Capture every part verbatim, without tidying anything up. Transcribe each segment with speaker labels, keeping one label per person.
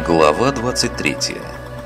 Speaker 1: Глава двадцать третья.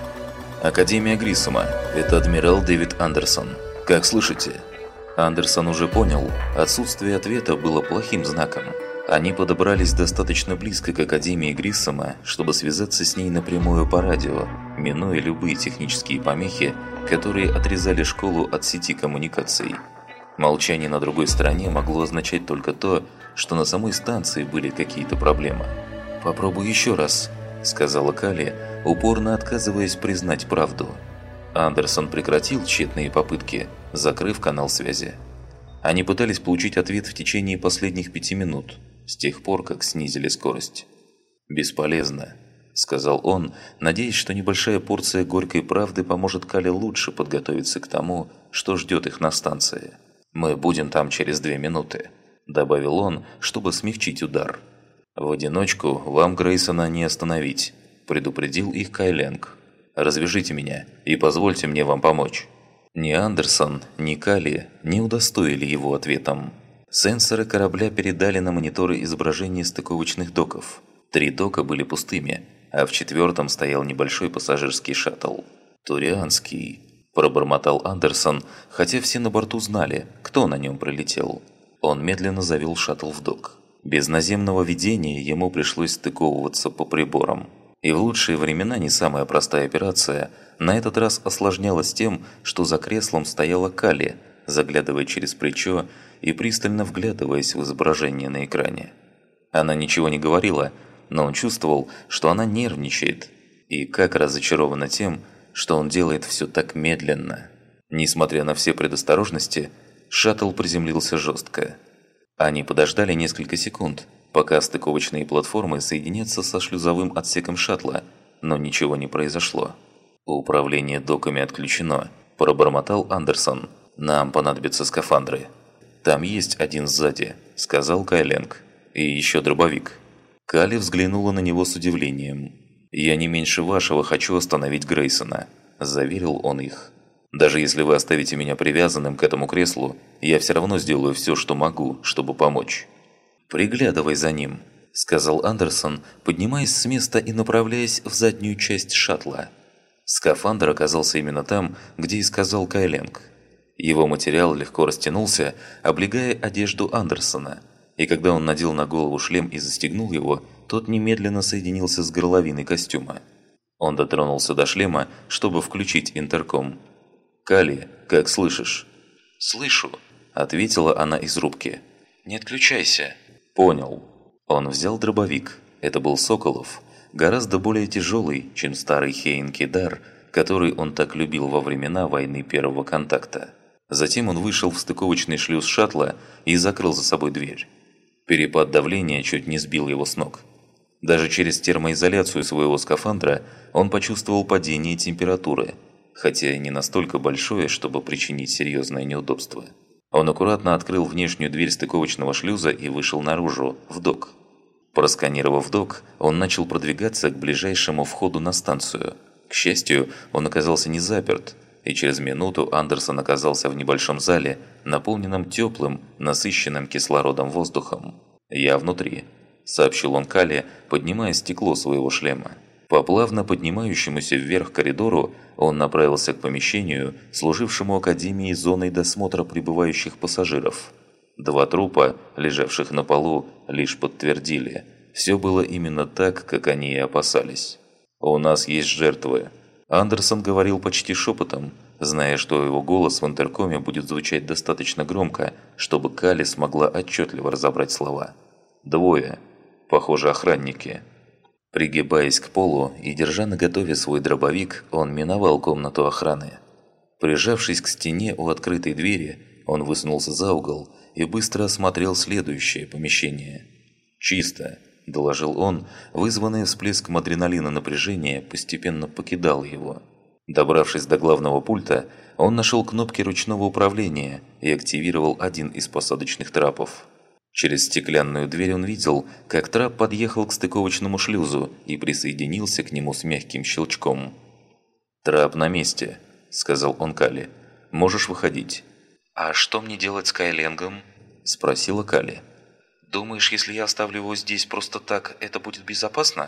Speaker 1: Академия Гриссома. Это адмирал Дэвид Андерсон. Как слышите? Андерсон уже понял, отсутствие ответа было плохим знаком. Они подобрались достаточно близко к Академии Гриссома, чтобы связаться с ней напрямую по радио, минуя любые технические помехи, которые отрезали школу от сети коммуникаций. Молчание на другой стороне могло означать только то, что на самой станции были какие-то проблемы. «Попробуй еще раз», – сказала Калли, упорно отказываясь признать правду. Андерсон прекратил тщетные попытки, закрыв канал связи. Они пытались получить ответ в течение последних пяти минут, с тех пор, как снизили скорость. «Бесполезно», – сказал он, надеясь, что небольшая порция горькой правды поможет Калли лучше подготовиться к тому, что ждет их на станции. «Мы будем там через две минуты», – добавил он, чтобы смягчить удар. «В одиночку вам Грейсона не остановить», – предупредил их Кайленг. «Развяжите меня и позвольте мне вам помочь». Ни Андерсон, ни Калли не удостоили его ответом. Сенсоры корабля передали на мониторы изображение стыковочных доков. Три дока были пустыми, а в четвертом стоял небольшой пассажирский шаттл. «Турианский», – пробормотал Андерсон, хотя все на борту знали, кто на нем прилетел. Он медленно завел шаттл в док. Без наземного видения ему пришлось стыковываться по приборам. И в лучшие времена не самая простая операция на этот раз осложнялась тем, что за креслом стояла Калли, заглядывая через плечо и пристально вглядываясь в изображение на экране. Она ничего не говорила, но он чувствовал, что она нервничает, и как разочарована тем, что он делает все так медленно. Несмотря на все предосторожности, шаттл приземлился жестко. Они подождали несколько секунд, пока стыковочные платформы соединятся со шлюзовым отсеком шаттла, но ничего не произошло. «Управление доками отключено», – пробормотал Андерсон. «Нам понадобятся скафандры». «Там есть один сзади», – сказал Кайленг. «И еще дробовик». Калли взглянула на него с удивлением. «Я не меньше вашего хочу остановить Грейсона», – заверил он их. «Даже если вы оставите меня привязанным к этому креслу, я все равно сделаю все, что могу, чтобы помочь». «Приглядывай за ним», – сказал Андерсон, поднимаясь с места и направляясь в заднюю часть шаттла. Скафандр оказался именно там, где и сказал Кайленг. Его материал легко растянулся, облегая одежду Андерсона, и когда он надел на голову шлем и застегнул его, тот немедленно соединился с горловиной костюма. Он дотронулся до шлема, чтобы включить интерком. «Калли, как слышишь?» «Слышу», – ответила она из рубки. «Не отключайся». «Понял». Он взял дробовик. Это был Соколов, гораздо более тяжелый, чем старый Хейн-Кидар, который он так любил во времена войны первого контакта. Затем он вышел в стыковочный шлюз шаттла и закрыл за собой дверь. Перепад давления чуть не сбил его с ног. Даже через термоизоляцию своего скафандра он почувствовал падение температуры, хотя и не настолько большое, чтобы причинить серьезное неудобство. Он аккуратно открыл внешнюю дверь стыковочного шлюза и вышел наружу, в док. Просканировав док, он начал продвигаться к ближайшему входу на станцию. К счастью, он оказался не заперт, и через минуту Андерсон оказался в небольшом зале, наполненном теплым, насыщенным кислородом воздухом. «Я внутри», – сообщил он Калли, поднимая стекло своего шлема. По плавно поднимающемуся вверх коридору он направился к помещению, служившему Академии зоной досмотра прибывающих пассажиров. Два трупа, лежавших на полу, лишь подтвердили. Все было именно так, как они и опасались. «У нас есть жертвы». Андерсон говорил почти шепотом, зная, что его голос в интеркоме будет звучать достаточно громко, чтобы Калли смогла отчетливо разобрать слова. «Двое. Похоже, охранники». Пригибаясь к полу и держа наготове свой дробовик, он миновал комнату охраны. Прижавшись к стене у открытой двери, он высунулся за угол и быстро осмотрел следующее помещение. «Чисто», – доложил он, вызванный всплеском адреналина напряжения постепенно покидал его. Добравшись до главного пульта, он нашел кнопки ручного управления и активировал один из посадочных трапов. Через стеклянную дверь он видел, как трап подъехал к стыковочному шлюзу и присоединился к нему с мягким щелчком. «Трап на месте», – сказал он Калли. «Можешь выходить». «А что мне делать с Кайленгом?» – спросила Калли. «Думаешь, если я оставлю его здесь просто так, это будет безопасно?»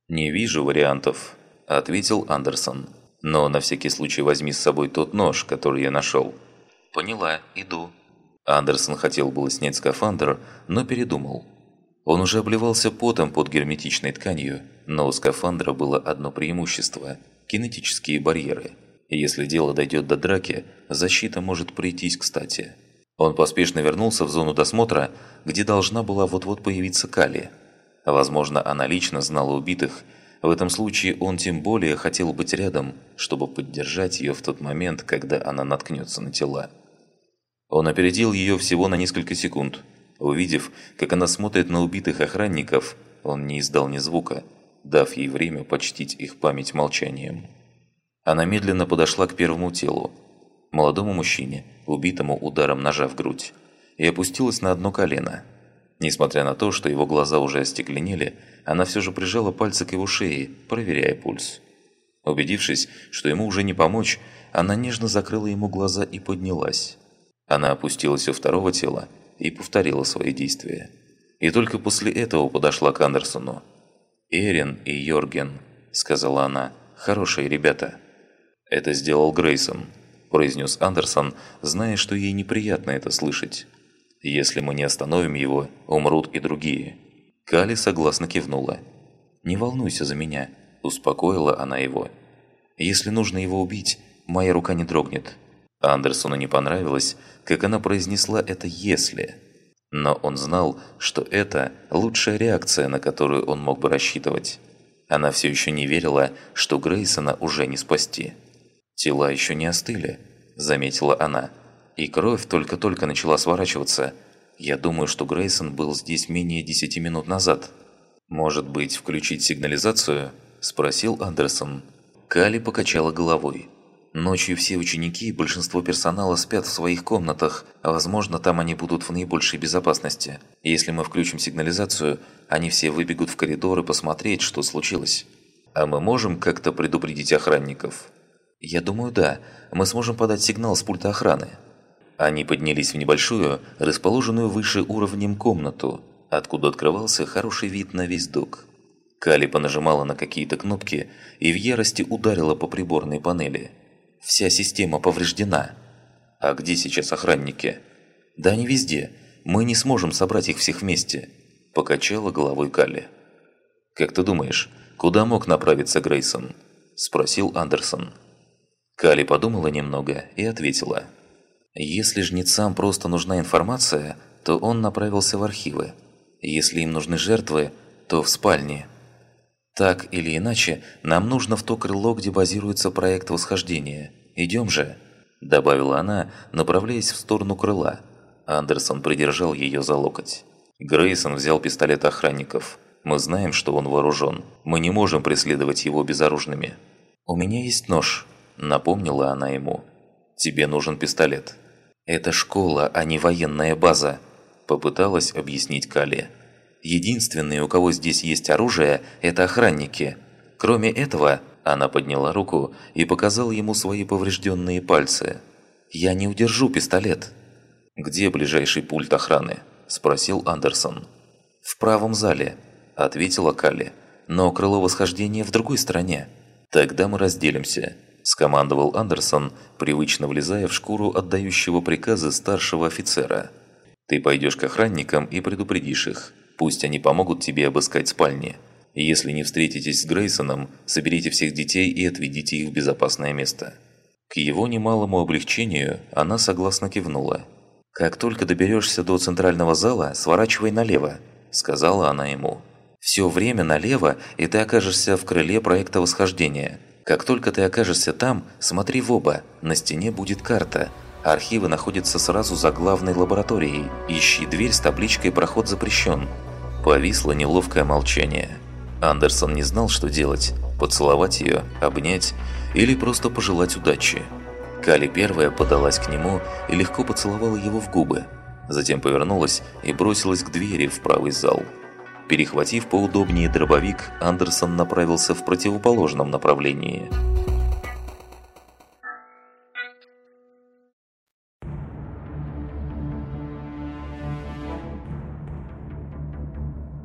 Speaker 1: «Не вижу вариантов», – ответил Андерсон. «Но на всякий случай возьми с собой тот нож, который я нашел». «Поняла, иду». Андерсон хотел было снять скафандр, но передумал. Он уже обливался потом под герметичной тканью, но у скафандра было одно преимущество – кинетические барьеры. Если дело дойдет до драки, защита может прийтись кстати. Он поспешно вернулся в зону досмотра, где должна была вот-вот появиться Калли. Возможно, она лично знала убитых. В этом случае он тем более хотел быть рядом, чтобы поддержать ее в тот момент, когда она наткнется на тела. Он опередил ее всего на несколько секунд. Увидев, как она смотрит на убитых охранников, он не издал ни звука, дав ей время почтить их память молчанием. Она медленно подошла к первому телу, молодому мужчине, убитому ударом ножа в грудь, и опустилась на одно колено. Несмотря на то, что его глаза уже остекленели, она все же прижала пальцы к его шее, проверяя пульс. Убедившись, что ему уже не помочь, она нежно закрыла ему глаза и поднялась. Она опустилась у второго тела и повторила свои действия. И только после этого подошла к Андерсону. «Эрин и Йорген», – сказала она, – «хорошие ребята». «Это сделал Грейсон», – произнес Андерсон, зная, что ей неприятно это слышать. «Если мы не остановим его, умрут и другие». Калли согласно кивнула. «Не волнуйся за меня», – успокоила она его. «Если нужно его убить, моя рука не дрогнет». Андерсону не понравилось, как она произнесла это «если». Но он знал, что это лучшая реакция, на которую он мог бы рассчитывать. Она все еще не верила, что Грейсона уже не спасти. «Тела еще не остыли», – заметила она. «И кровь только-только начала сворачиваться. Я думаю, что Грейсон был здесь менее десяти минут назад». «Может быть, включить сигнализацию?» – спросил Андерсон. Калли покачала головой. «Ночью все ученики и большинство персонала спят в своих комнатах, а возможно, там они будут в наибольшей безопасности. Если мы включим сигнализацию, они все выбегут в коридор и посмотреть, что случилось. А мы можем как-то предупредить охранников?» «Я думаю, да. Мы сможем подать сигнал с пульта охраны». Они поднялись в небольшую, расположенную выше уровнем комнату, откуда открывался хороший вид на весь док. Калли понажимала на какие-то кнопки и в ярости ударила по приборной панели. «Вся система повреждена». «А где сейчас охранники?» «Да они везде. Мы не сможем собрать их всех вместе», – покачала головой Калли. «Как ты думаешь, куда мог направиться Грейсон?» – спросил Андерсон. Калли подумала немного и ответила. «Если жнецам просто нужна информация, то он направился в архивы. Если им нужны жертвы, то в спальне. Так или иначе, нам нужно в то крыло, где базируется проект восхождения. Идем же», – добавила она, направляясь в сторону крыла. Андерсон придержал ее за локоть. «Грейсон взял пистолет охранников. Мы знаем, что он вооружен. Мы не можем преследовать его безоружными». «У меня есть нож», – напомнила она ему. «Тебе нужен пистолет». «Это школа, а не военная база», – попыталась объяснить Калли. «Единственные, у кого здесь есть оружие, это охранники. Кроме этого...» – она подняла руку и показала ему свои поврежденные пальцы. «Я не удержу пистолет». «Где ближайший пульт охраны?» – спросил Андерсон. «В правом зале», – ответила Калли. «Но крыло восхождения в другой стороне». «Тогда мы разделимся», – скомандовал Андерсон, привычно влезая в шкуру отдающего приказы старшего офицера. «Ты пойдешь к охранникам и предупредишь их. Пусть они помогут тебе обыскать спальни. Если не встретитесь с Грейсоном, соберите всех детей и отведите их в безопасное место». К его немалому облегчению она согласно кивнула. «Как только доберешься до центрального зала, сворачивай налево», – сказала она ему. «Все время налево, и ты окажешься в крыле проекта восхождения. Как только ты окажешься там, смотри в оба, на стене будет карта. Архивы находятся сразу за главной лабораторией. Ищи дверь с табличкой «Проход запрещен». Повисло неловкое молчание. Андерсон не знал, что делать – поцеловать ее, обнять или просто пожелать удачи. Калли первая подалась к нему и легко поцеловала его в губы. Затем повернулась и бросилась к двери в правый зал. Перехватив поудобнее дробовик, Андерсон направился в противоположном направлении.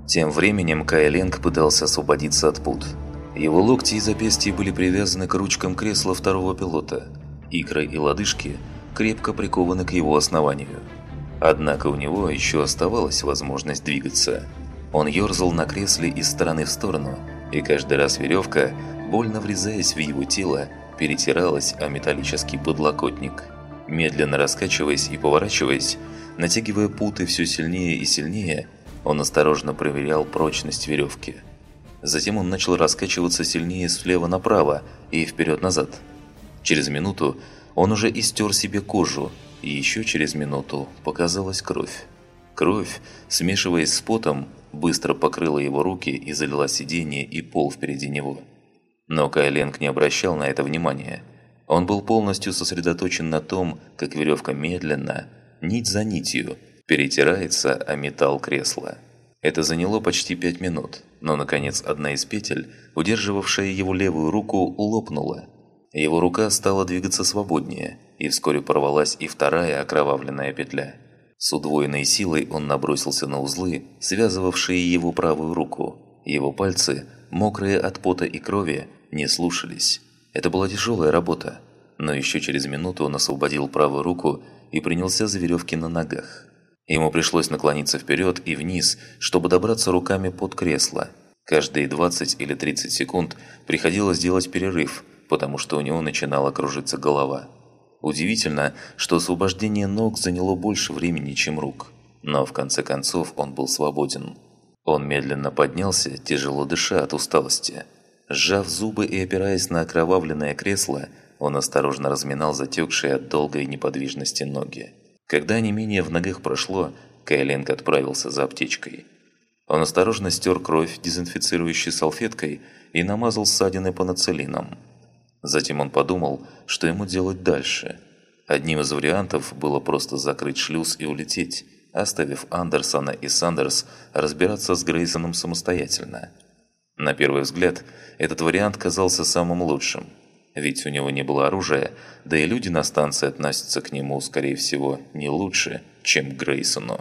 Speaker 1: Тем временем Кай Ленг пытался освободиться от пут. Его локти и запястья были привязаны к ручкам кресла второго пилота. Икры и лодыжки крепко прикованы к его основанию. Однако у него еще оставалась возможность двигаться. Он ерзал на кресле из стороны в сторону, и каждый раз веревка, больно врезаясь в его тело, перетиралась о металлический подлокотник. Медленно раскачиваясь и поворачиваясь, натягивая путы все сильнее и сильнее, он осторожно проверял прочность веревки. Затем он начал раскачиваться сильнее слева направо и вперед-назад. Через минуту он уже истер себе кожу, и еще через минуту показалась кровь. Кровь, смешиваясь с потом, быстро покрыла его руки и залила сиденье и пол впереди него. Но Кай Ленг не обращал на это внимания. Он был полностью сосредоточен на том, как веревка медленно, нить за нитью, перетирается о металл кресла. Это заняло почти пять минут, но, наконец, одна из петель, удерживавшая его левую руку, лопнула. Его рука стала двигаться свободнее, и вскоре порвалась и вторая окровавленная петля. С удвоенной силой он набросился на узлы, связывавшие его правую руку. Его пальцы, мокрые от пота и крови, не слушались. Это была тяжелая работа, но еще через минуту он освободил правую руку и принялся за веревки на ногах. Ему пришлось наклониться вперед и вниз, чтобы добраться руками под кресло. Каждые двадцать или тридцать секунд приходилось делать перерыв, потому что у него начинала кружиться голова. Удивительно, что освобождение ног заняло больше времени, чем рук. Но в конце концов он был свободен. Он медленно поднялся, тяжело дыша от усталости. Сжав зубы и опираясь на окровавленное кресло, он осторожно разминал затекшие от долгой неподвижности ноги. Когда онемение в ногах прошло, Кай Ленг отправился за аптечкой. Он осторожно стер кровь дезинфицирующей салфеткой и намазал ссадины пенициллином. Затем он подумал, что ему делать дальше. Одним из вариантов было просто закрыть шлюз и улететь, оставив Андерсона и Сандерс разбираться с Грейсоном самостоятельно. На первый взгляд, этот вариант казался самым лучшим. Ведь у него не было оружия, да и люди на станции относятся к нему, скорее всего, не лучше, чем к Грейсону.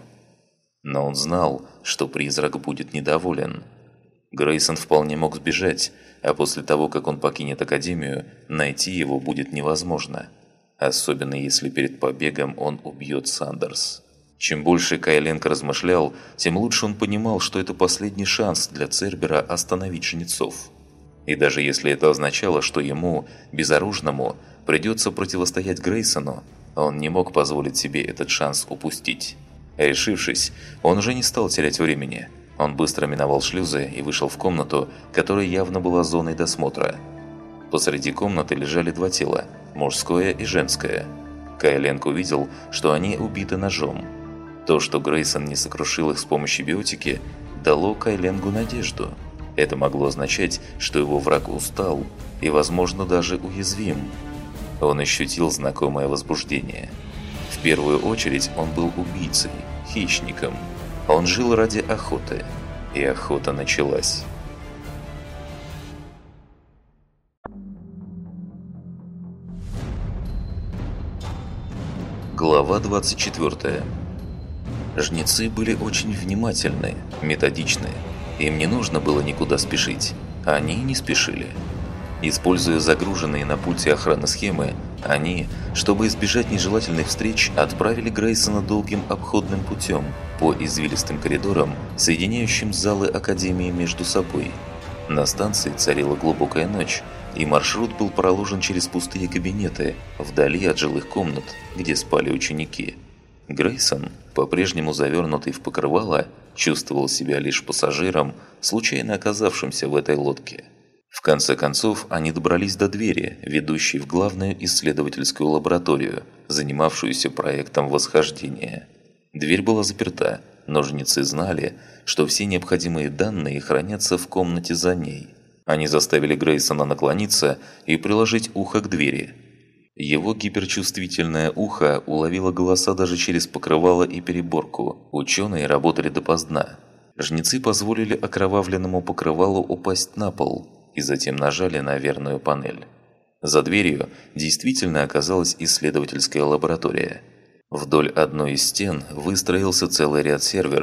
Speaker 1: Но он знал, что призрак будет недоволен. Грейсон вполне мог сбежать, а после того, как он покинет Академию, найти его будет невозможно. Особенно если перед побегом он убьет Сандерс. Чем больше Кай Ленг размышлял, тем лучше он понимал, что это последний шанс для Цербера остановить жнецов. И даже если это означало, что ему, безоружному, придется противостоять Грейсону, он не мог позволить себе этот шанс упустить. Решившись, он уже не стал терять времени. Он быстро миновал шлюзы и вышел в комнату, которая явно была зоной досмотра. Посреди комнаты лежали два тела – мужское и женское. Кай Ленг увидел, что они убиты ножом. То, что Грейсон не сокрушил их с помощью биотики, дало Кай Ленгу надежду. Это могло означать, что его враг устал и, возможно, даже уязвим. Он ощутил знакомое возбуждение. В первую очередь он был убийцей, хищником. Он жил ради охоты, и охота началась. Глава двадцать четвёртая. Жнецы были очень внимательны, методичны. Им не нужно было никуда спешить. Они не спешили. Используя загруженные на пульте охраны схемы, они, чтобы избежать нежелательных встреч, отправили Грейсона долгим обходным путем по извилистым коридорам, соединяющим залы Академии между собой. На станции царила глубокая ночь, и маршрут был проложен через пустые кабинеты, вдали от жилых комнат, где спали ученики. Грейсон, по-прежнему завернутый в покрывало, чувствовал себя лишь пассажиром, случайно оказавшимся в этой лодке. В конце концов, они добрались до двери, ведущей в главную исследовательскую лабораторию, занимавшуюся проектом восхождения. Дверь была заперта, но жнецы знали, что все необходимые данные хранятся в комнате за ней. Они заставили Грейсона наклониться и приложить ухо к двери. Его гиперчувствительное ухо уловило голоса даже через покрывало и переборку. Ученые работали допоздна. Жнецы позволили окровавленному покрывалу упасть на пол и затем нажали на верную панель. За дверью действительно оказалась исследовательская лаборатория. Вдоль одной из стен выстроился целый ряд серверов.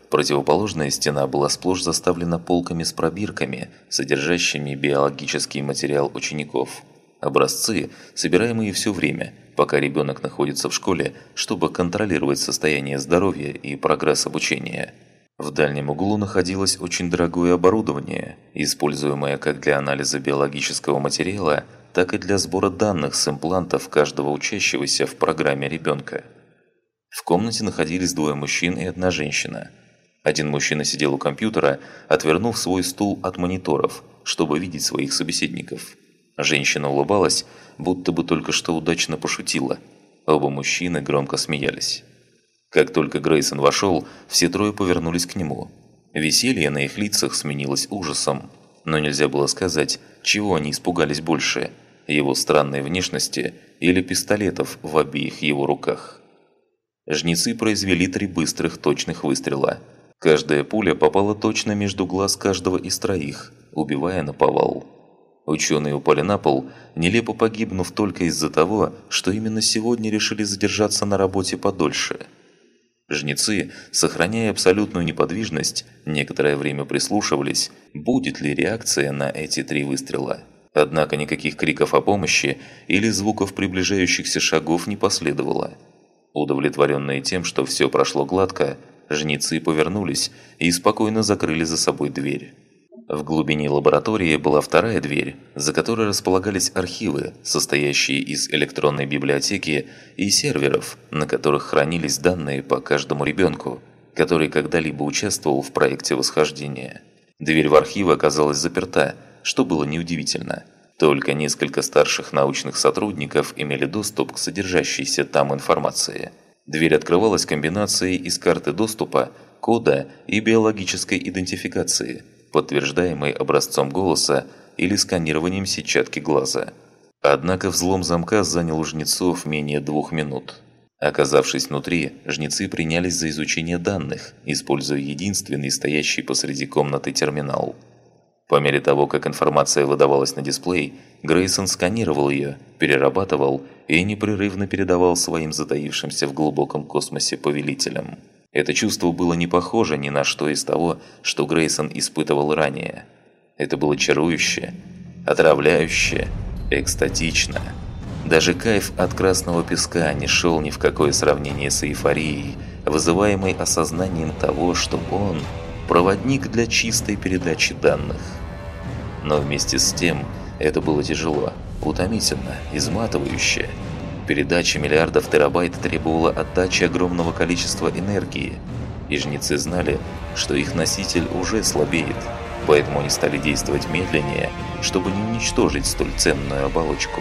Speaker 1: Противоположная стена была сплошь заставлена полками с пробирками, содержащими биологический материал учеников. Образцы, собираемые все время, пока ребенок находится в школе, чтобы контролировать состояние здоровья и прогресс обучения. В дальнем углу находилось очень дорогое оборудование, используемое как для анализа биологического материала, так и для сбора данных с имплантов каждого учащегося в программе ребенка. В комнате находились двое мужчин и одна женщина. Один мужчина сидел у компьютера, отвернув свой стул от мониторов, чтобы видеть своих собеседников. Женщина улыбалась, будто бы только что удачно пошутила. Оба мужчины громко смеялись. Как только Грейсон вошел, все трое повернулись к нему. Веселье на их лицах сменилось ужасом, но нельзя было сказать, чего они испугались больше – его странной внешности или пистолетов в обеих его руках. Жнецы произвели три быстрых точных выстрела. Каждая пуля попала точно между глаз каждого из троих, убивая наповал. Ученые упали на пол, нелепо погибнув только из-за того, что именно сегодня решили задержаться на работе подольше. Жнецы, сохраняя абсолютную неподвижность, некоторое время прислушивались, будет ли реакция на эти три выстрела. Однако никаких криков о помощи или звуков приближающихся шагов не последовало. Удовлетворенные тем, что все прошло гладко, жнецы повернулись и спокойно закрыли за собой дверь. В глубине лаборатории была вторая дверь, за которой располагались архивы, состоящие из электронной библиотеки и серверов, на которых хранились данные по каждому ребенку, который когда-либо участвовал в проекте восхождения. Дверь в архивы оказалась заперта, что было неудивительно. Только несколько старших научных сотрудников имели доступ к содержащейся там информации. Дверь открывалась комбинацией из карты доступа, кода и биологической идентификации, подтверждаемой образцом голоса или сканированием сетчатки глаза. Однако взлом замка занял у жнецов менее двух минут. Оказавшись внутри, жнецы принялись за изучение данных, используя единственный стоящий посреди комнаты терминал. По мере того, как информация выдавалась на дисплей, Грейсон сканировал ее, перерабатывал и непрерывно передавал своим затаившимся в глубоком космосе повелителям. Это чувство было не похоже ни на что из того, что Грейсон испытывал ранее. Это было чарующе, отравляюще, экстатично. Даже кайф от красного песка не шел ни в какое сравнение с эйфорией, вызываемой осознанием того, что он – проводник для чистой передачи данных. Но вместе с тем это было тяжело, утомительно, изматывающе. Передача миллиардов терабайт требовала отдачи огромного количества энергии, и жнецы знали, что их носитель уже слабеет, поэтому они стали действовать медленнее, чтобы не уничтожить столь ценную оболочку.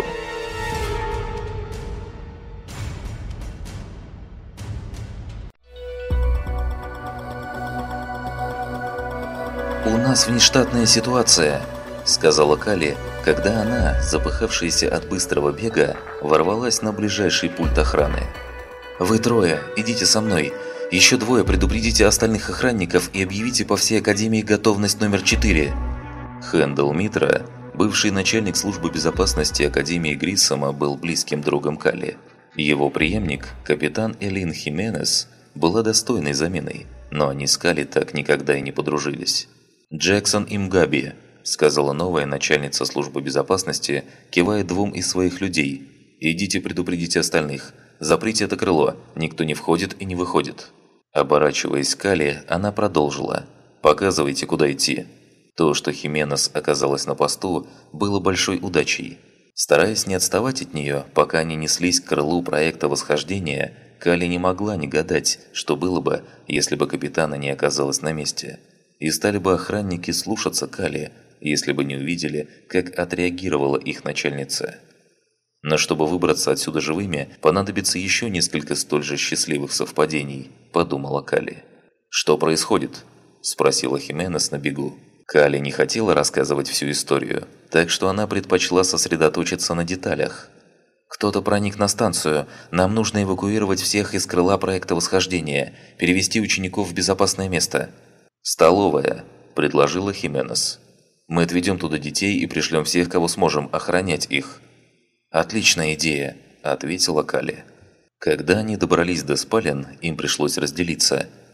Speaker 1: «У нас внештатная ситуация», – сказала Кали, когда она, запыхавшаяся от быстрого бега, ворвалась на ближайший пульт охраны. «Вы трое, идите со мной. Еще двое предупредите остальных охранников и объявите по всей Академии готовность номер четыре». Хэндл Митра, бывший начальник службы безопасности Академии Гриссома, был близким другом Кали. Его преемник, капитан Элин Хименес, была достойной заменой, но они с Кали так никогда и не подружились. «Джексон и Мгаби», – сказала новая начальница службы безопасности, кивая двум из своих людей. «Идите предупредите остальных. Заприте это крыло, никто не входит и не выходит». Оборачиваясь к Кали, она продолжила. «Показывайте, куда идти». То, что Хименес оказалась на посту, было большой удачей. Стараясь не отставать от нее, пока они неслись к крылу проекта восхождения, Кали не могла не гадать, что было бы, если бы капитана не оказалось на месте. И стали бы охранники слушаться Кали, если бы не увидели, как отреагировала их начальница. Но чтобы выбраться отсюда живыми, понадобится еще несколько столь же счастливых совпадений, подумала Кали. «Что происходит?» – спросила Хименес на бегу. Кали не хотела рассказывать всю историю, так что она предпочла сосредоточиться на деталях. «Кто-то проник на станцию. Нам нужно эвакуировать всех из крыла проекта восхождения, перевести учеников в безопасное место». «Столовая», – предложила Хименес. «Мы отведем туда детей и пришлем всех, кого сможем, охранять их». «Отличная идея», – ответила Кали. Когда они добрались до спален, им пришлось разделиться.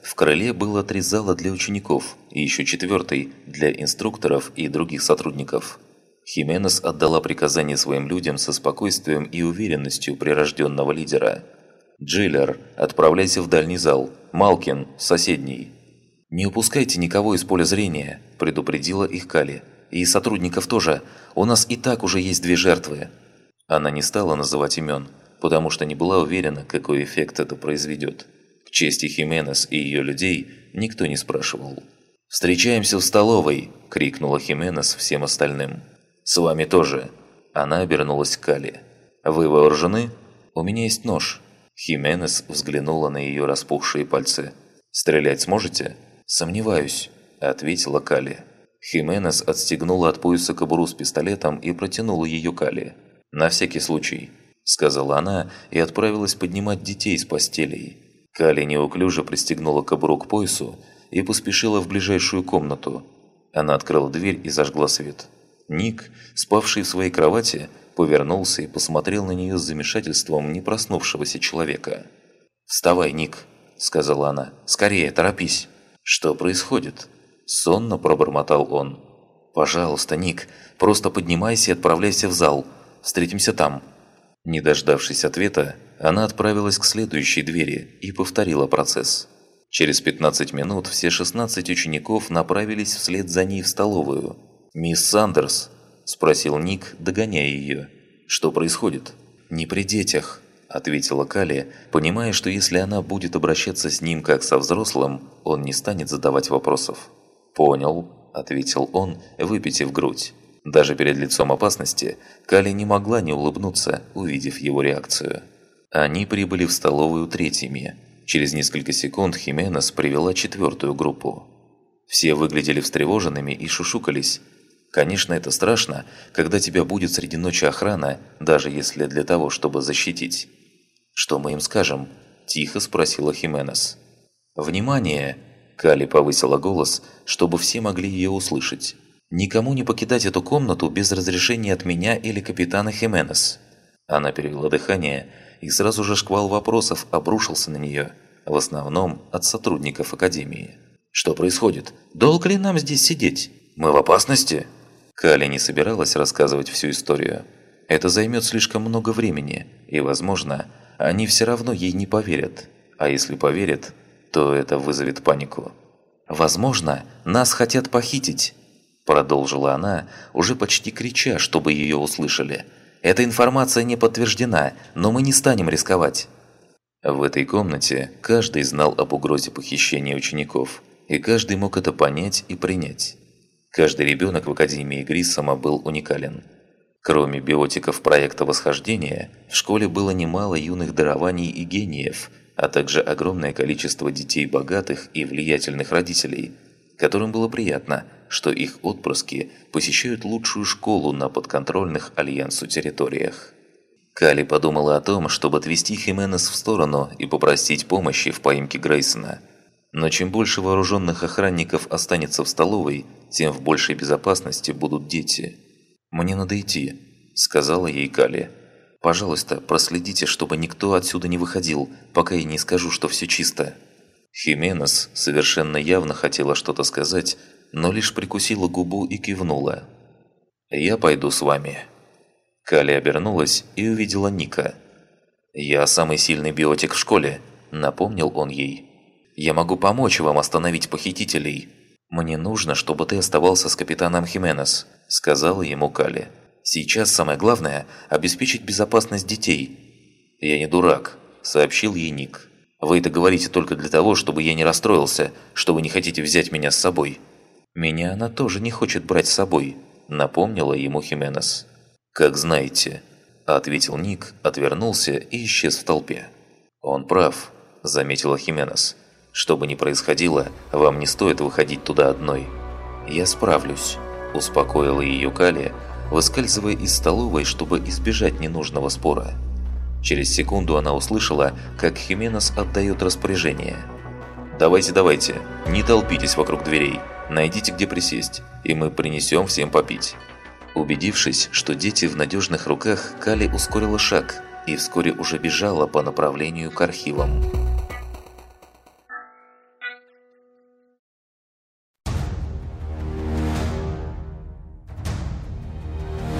Speaker 1: В крыле было три зала для учеников и еще четвертый для инструкторов и других сотрудников. Хименес отдала приказание своим людям со спокойствием и уверенностью прирожденного лидера. «Джиллер, отправляйся в дальний зал. Малкин – в соседний». «Не упускайте никого из поля зрения», – предупредила их Кали. «И сотрудников тоже. У нас и так уже есть две жертвы». Она не стала называть имен, потому что не была уверена, какой эффект это произведет. К чести Хименес и ее людей никто не спрашивал. «Встречаемся в столовой!» – крикнула Хименес всем остальным. «С вами тоже!» Она обернулась к Кали. «Вы вооружены?» «У меня есть нож». Хименес взглянула на ее распухшие пальцы. «Стрелять сможете?» «Сомневаюсь», – ответила Кали. Хименес отстегнула от пояса кобуру с пистолетом и протянула ее Кали. «На всякий случай», – сказала она и отправилась поднимать детей с постелей. Кали неуклюже пристегнула кобуру к поясу и поспешила в ближайшую комнату. Она открыла дверь и зажгла свет. Ник, спавший в своей кровати, повернулся и посмотрел на нее с замешательством не проснувшегося человека. «Вставай, Ник», – сказала она. «Скорее, торопись». «Что происходит?» – сонно пробормотал он. «Пожалуйста, Ник, просто поднимайся и отправляйся в зал. Встретимся там». Не дождавшись ответа, она отправилась к следующей двери и повторила процесс. Через пятнадцать минут все шестнадцать учеников направились вслед за ней в столовую. «Мисс Сандерс?» – спросил Ник, догоняя ее. «Что происходит?» «Не при детях», – ответила Кали, понимая, что если она будет обращаться с ним как со взрослым, он не станет задавать вопросов. «Понял», – ответил он, выпитив грудь. Даже перед лицом опасности Кали не могла не улыбнуться, увидев его реакцию. Они прибыли в столовую третьими. Через несколько секунд Хименес привела четвертую группу. Все выглядели встревоженными и шушукались. Конечно, это страшно, когда тебя будет среди ночи охрана, даже если для того, чтобы защитить. «Что мы им скажем?» – тихо спросила Хименес. «Внимание!» – Кали повысила голос, чтобы все могли ее услышать. «Никому не покидать эту комнату без разрешения от меня или капитана Хименес». Она перевела дыхание, и сразу же шквал вопросов обрушился на нее, в основном от сотрудников Академии. «Что происходит? Долго ли нам здесь сидеть? Мы в опасности?» Кали не собиралась рассказывать всю историю. Это займет слишком много времени, и, возможно, они все равно ей не поверят. А если поверят, то это вызовет панику. «Возможно, нас хотят похитить», – продолжила она, уже почти крича, чтобы ее услышали. «Эта информация не подтверждена, но мы не станем рисковать». В этой комнате каждый знал об угрозе похищения учеников, и каждый мог это понять и принять. Каждый ребенок в Академии Гриссома был уникален. Кроме биотиков проекта Восхождения, в школе было немало юных дарований и гениев, а также огромное количество детей богатых и влиятельных родителей, которым было приятно, что их отпрыски посещают лучшую школу на подконтрольных Альянсу территориях. Кали подумала о том, чтобы отвести Хименес в сторону и попросить помощи в поимке Грейсона. Но чем больше вооруженных охранников останется в столовой, тем в большей безопасности будут дети. «Мне надо идти», – сказала ей Кали. «Пожалуйста, проследите, чтобы никто отсюда не выходил, пока я не скажу, что все чисто». Хименес совершенно явно хотела что-то сказать, но лишь прикусила губу и кивнула. «Я пойду с вами». Кали обернулась и увидела Ника. «Я самый сильный биотик в школе», – напомнил он ей. «Я могу помочь вам остановить похитителей». «Мне нужно, чтобы ты оставался с капитаном Хименес», – сказала ему Кали. «Сейчас самое главное – обеспечить безопасность детей». «Я не дурак», – сообщил ей Ник. «Вы это говорите только для того, чтобы я не расстроился, что вы не хотите взять меня с собой». «Меня она тоже не хочет брать с собой», – напомнила ему Хименес. «Как знаете», – ответил Ник, отвернулся и исчез в толпе. «Он прав», – заметила Хименес. «Что бы ни происходило, вам не стоит выходить туда одной». «Я справлюсь», – успокоила ее Кали, выскальзывая из столовой, чтобы избежать ненужного спора. Через секунду она услышала, как Хименес отдает распоряжение. «Давайте, давайте, не толпитесь вокруг дверей, найдите где присесть, и мы принесем всем попить». Убедившись, что дети в надежных руках, Кали ускорила шаг и вскоре уже бежала по направлению к архивам.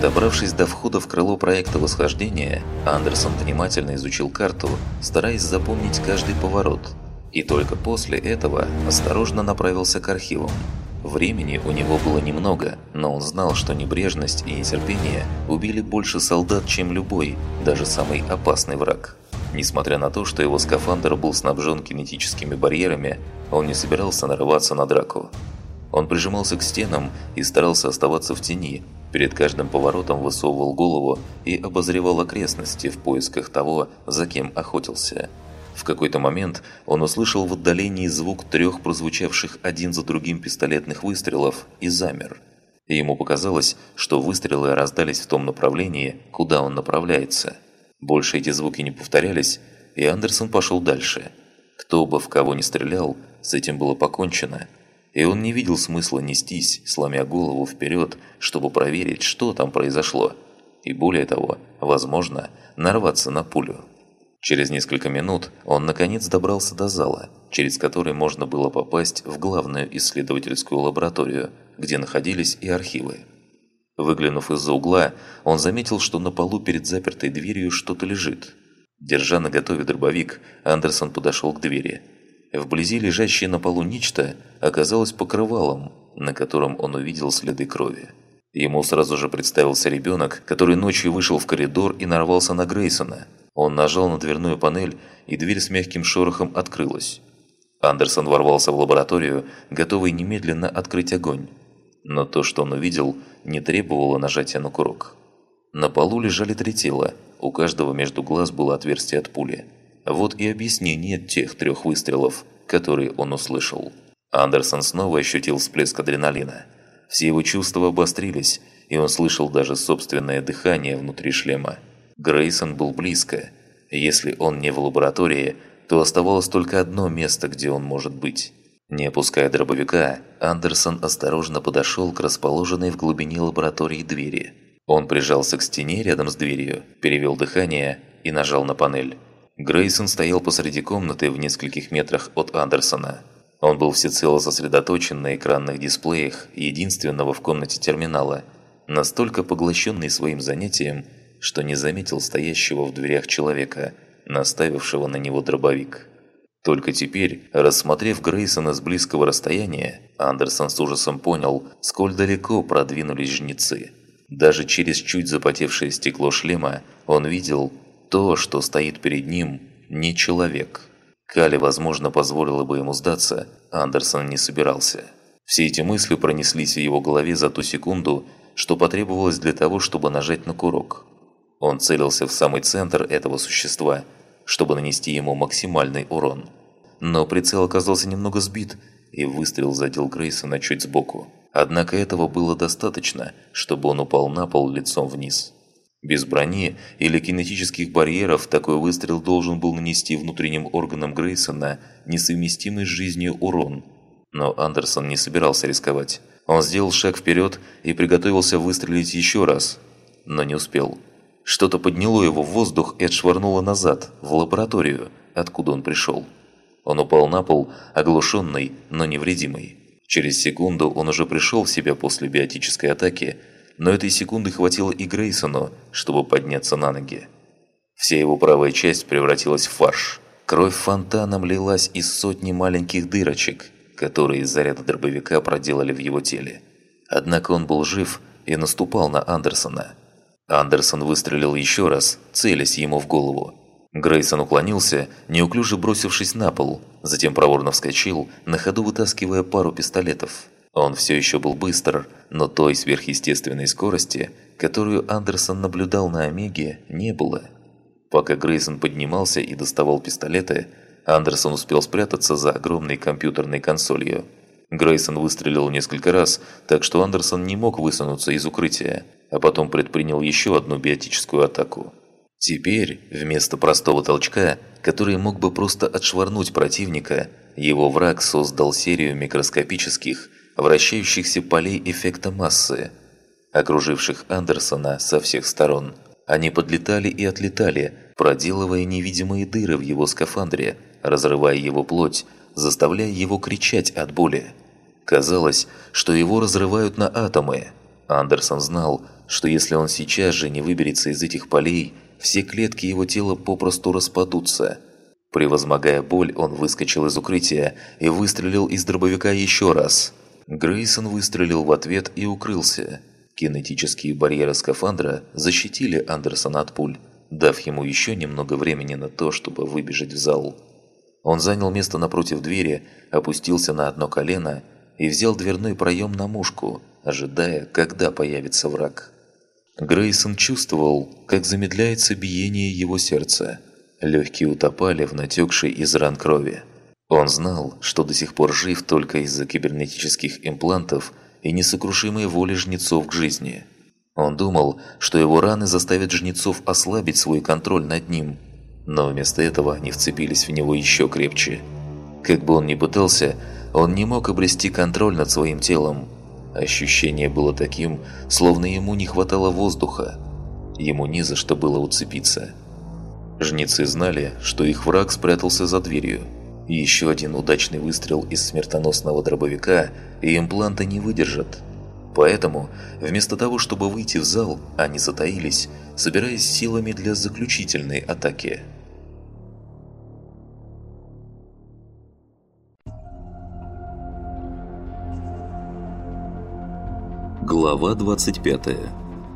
Speaker 1: Добравшись до входа в крыло проекта восхождения, Андерсон внимательно изучил карту, стараясь запомнить каждый поворот. И только после этого осторожно направился к архивам. Времени у него было немного, но он знал, что небрежность и нетерпение убили больше солдат, чем любой, даже самый опасный враг. Несмотря на то, что его скафандр был снабжен кинетическими барьерами, он не собирался нарываться на драку. Он прижимался к стенам и старался оставаться в тени, перед каждым поворотом высовывал голову и обозревал окрестности в поисках того, за кем охотился. В какой-то момент он услышал в отдалении звук трех прозвучавших один за другим пистолетных выстрелов и замер. И ему показалось, что выстрелы раздались в том направлении, куда он направляется. Больше эти звуки не повторялись, и Андерсон пошел дальше. Кто бы в кого ни стрелял, с этим было покончено. И он не видел смысла нестись, сломя голову вперед, чтобы проверить, что там произошло. И более того, возможно, нарваться на пулю. Через несколько минут он наконец добрался до зала, через который можно было попасть в главную исследовательскую лабораторию, где находились и архивы. Выглянув из-за угла, он заметил, что на полу перед запертой дверью что-то лежит. Держа наготове дробовик, Андерсон подошел к двери. Вблизи лежащее на полу нечто оказалось покрывалом, на котором он увидел следы крови. Ему сразу же представился ребенок, который ночью вышел в коридор и нарвался на Грейсона. Он нажал на дверную панель, и дверь с мягким шорохом открылась. Андерсон ворвался в лабораторию, готовый немедленно открыть огонь. Но то, что он увидел, не требовало нажатия на курок. На полу лежали три тела, у каждого между глаз было отверстие от пули. Вот и объяснение тех трех выстрелов, которые он услышал. Андерсон снова ощутил всплеск адреналина. Все его чувства обострились, и он слышал даже собственное дыхание внутри шлема. Грейсон был близко. Если он не в лаборатории, то оставалось только одно место, где он может быть. Не опуская дробовика, Андерсон осторожно подошел к расположенной в глубине лаборатории двери. Он прижался к стене рядом с дверью, перевел дыхание и нажал на панель. Грейсон стоял посреди комнаты в нескольких метрах от Андерсона. Он был всецело сосредоточен на экранных дисплеях единственного в комнате терминала, настолько поглощенный своим занятием, что не заметил стоящего в дверях человека, наставившего на него дробовик. Только теперь, рассмотрев Грейсона с близкого расстояния, Андерсон с ужасом понял, сколь далеко продвинулись жнецы. Даже через чуть запотевшее стекло шлема он видел то, что стоит перед ним, не человек. Кали, возможно, позволила бы ему сдаться, Андерсон не собирался. Все эти мысли пронеслись в его голове за ту секунду, что потребовалось для того, чтобы нажать на курок. Он целился в самый центр этого существа, чтобы нанести ему максимальный урон. Но прицел оказался немного сбит, и выстрел задел Грейсона чуть сбоку. Однако этого было достаточно, чтобы он упал на пол лицом вниз. Без брони или кинетических барьеров такой выстрел должен был нанести внутренним органам Грейсона несовместимый с жизнью урон. Но Андерсон не собирался рисковать. Он сделал шаг вперед и приготовился выстрелить еще раз, но не успел. Что-то подняло его в воздух и отшвырнуло назад, в лабораторию, откуда он пришел. Он упал на пол, оглушенный, но невредимый. Через секунду он уже пришел в себя после биотической атаки, но этой секунды хватило и Грейсону, чтобы подняться на ноги. Вся его правая часть превратилась в фарш. Кровь фонтаном лилась из сотни маленьких дырочек, которые из заряда дробовика проделали в его теле. Однако он был жив и наступал на Андерсона. Андерсон выстрелил еще раз, целясь ему в голову. Грейсон уклонился, неуклюже бросившись на пол, затем проворно вскочил, на ходу вытаскивая пару пистолетов. Он все еще был быстр, но той сверхъестественной скорости, которую Андерсон наблюдал на Омеге, не было. Пока Грейсон поднимался и доставал пистолеты, Андерсон успел спрятаться за огромной компьютерной консолью. Грейсон выстрелил несколько раз, так что Андерсон не мог высунуться из укрытия, а потом предпринял еще одну биотическую атаку. Теперь, вместо простого толчка, который мог бы просто отшвырнуть противника, его враг создал серию микроскопических, вращающихся полей эффекта массы, окруживших Андерсона со всех сторон. Они подлетали и отлетали, проделывая невидимые дыры в его скафандре, разрывая его плоть, заставляя его кричать от боли. Казалось, что его разрывают на атомы. Андерсон знал, что если он сейчас же не выберется из этих полей, все клетки его тела попросту распадутся. Превозмогая боль, он выскочил из укрытия и выстрелил из дробовика еще раз. Грейсон выстрелил в ответ и укрылся. Кинетические барьеры скафандра защитили Андерсона от пуль, дав ему еще немного времени на то, чтобы выбежать в зал. Он занял место напротив двери, опустился на одно колено и взял дверной проем на мушку, ожидая, когда появится враг. Грейсон чувствовал, как замедляется биение его сердца. Легкие утопали в натекшей из ран крови. Он знал, что до сих пор жив только из-за кибернетических имплантов и несокрушимой воли жнецов к жизни. Он думал, что его раны заставят жнецов ослабить свой контроль над ним, но вместо этого они вцепились в него еще крепче. Как бы он ни пытался, он не мог обрести контроль над своим телом. Ощущение было таким, словно ему не хватало воздуха. Ему не за что было уцепиться. Жнецы знали, что их враг спрятался за дверью. Еще один удачный выстрел из смертоносного дробовика, и импланты не выдержат. Поэтому, вместо того, чтобы выйти в зал, они затаились, собираясь силами для заключительной атаки. Глава двадцать пятая.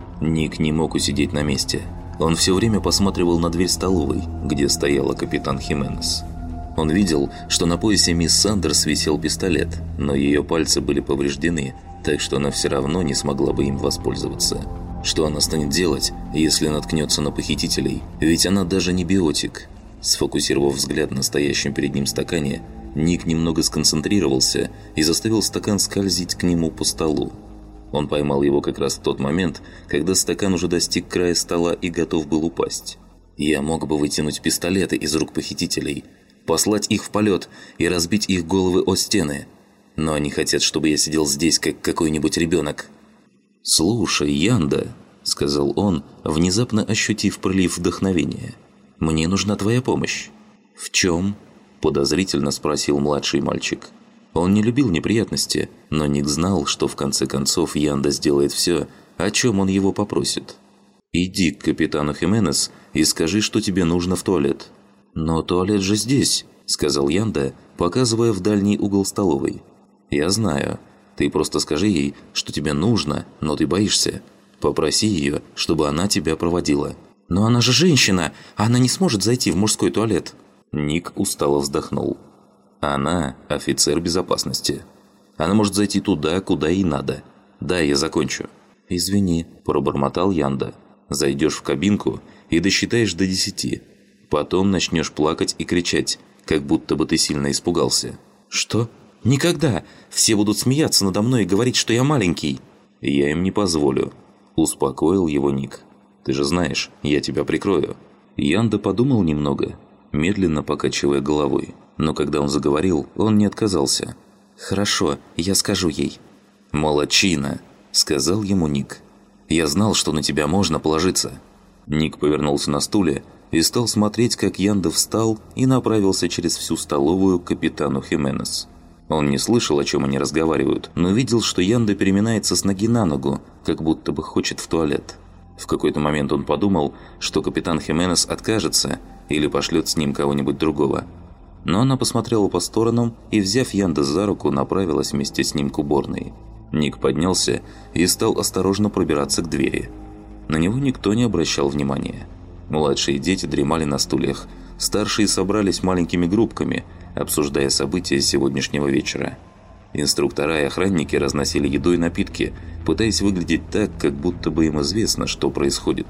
Speaker 1: Ник не мог усидеть на месте. Он все время посматривал на дверь столовой, где стояла капитан Хименес. Он видел, что на поясе мисс Сандерс висел пистолет, но ее пальцы были повреждены, так что она все равно не смогла бы им воспользоваться. Что она станет делать, если наткнется на похитителей? Ведь она даже не биотик. Сфокусировав взгляд на стоящем перед ним стакане, Ник немного сконцентрировался и заставил стакан скользить к нему по столу. Он поймал его как раз в тот момент, когда стакан уже достиг края стола и готов был упасть. «Я мог бы вытянуть пистолеты из рук похитителей, послать их в полет и разбить их головы о стены. Но они хотят, чтобы я сидел здесь, как какой-нибудь ребенок». «Слушай, Янда», — сказал он, внезапно ощутив прилив вдохновения, — «мне нужна твоя помощь». «В чем?» – подозрительно спросил младший мальчик. Он не любил неприятности, но Ник знал, что в конце концов Янда сделает все, о чем он его попросит. «Иди к капитану Хименес и скажи, что тебе нужно в туалет». «Но туалет же здесь», – сказал Янда, показывая в дальний угол столовой. «Я знаю. Ты просто скажи ей, что тебе нужно, но ты боишься. Попроси ее, чтобы она тебя проводила». «Но она же женщина! Она не сможет зайти в мужской туалет!» Ник устало вздохнул. «Она – офицер безопасности. Она может зайти туда, куда ей надо. Да, я закончу». «Извини», – пробормотал Янда. «Зайдешь в кабинку и досчитаешь до десяти. Потом начнешь плакать и кричать, как будто бы ты сильно испугался». «Что? Никогда! Все будут смеяться надо мной и говорить, что я маленький». «Я им не позволю», – успокоил его Ник. «Ты же знаешь, я тебя прикрою». Янда подумал немного, медленно покачивая головой. Но когда он заговорил, он не отказался. «Хорошо, я скажу ей». «Молодчина», – сказал ему Ник. «Я знал, что на тебя можно положиться». Ник повернулся на стуле и стал смотреть, как Янда встал и направился через всю столовую к капитану Хименес. Он не слышал, о чем они разговаривают, но видел, что Янда переминается с ноги на ногу, как будто бы хочет в туалет. В какой-то момент он подумал, что капитан Хименес откажется или пошлет с ним кого-нибудь другого. Но она посмотрела по сторонам и, взяв Янда за руку, направилась вместе с ним к уборной. Ник поднялся и стал осторожно пробираться к двери. На него никто не обращал внимания. Младшие дети дремали на стульях, старшие собрались маленькими группками, обсуждая события сегодняшнего вечера. Инструктора и охранники разносили еду и напитки, пытаясь выглядеть так, как будто бы им известно, что происходит.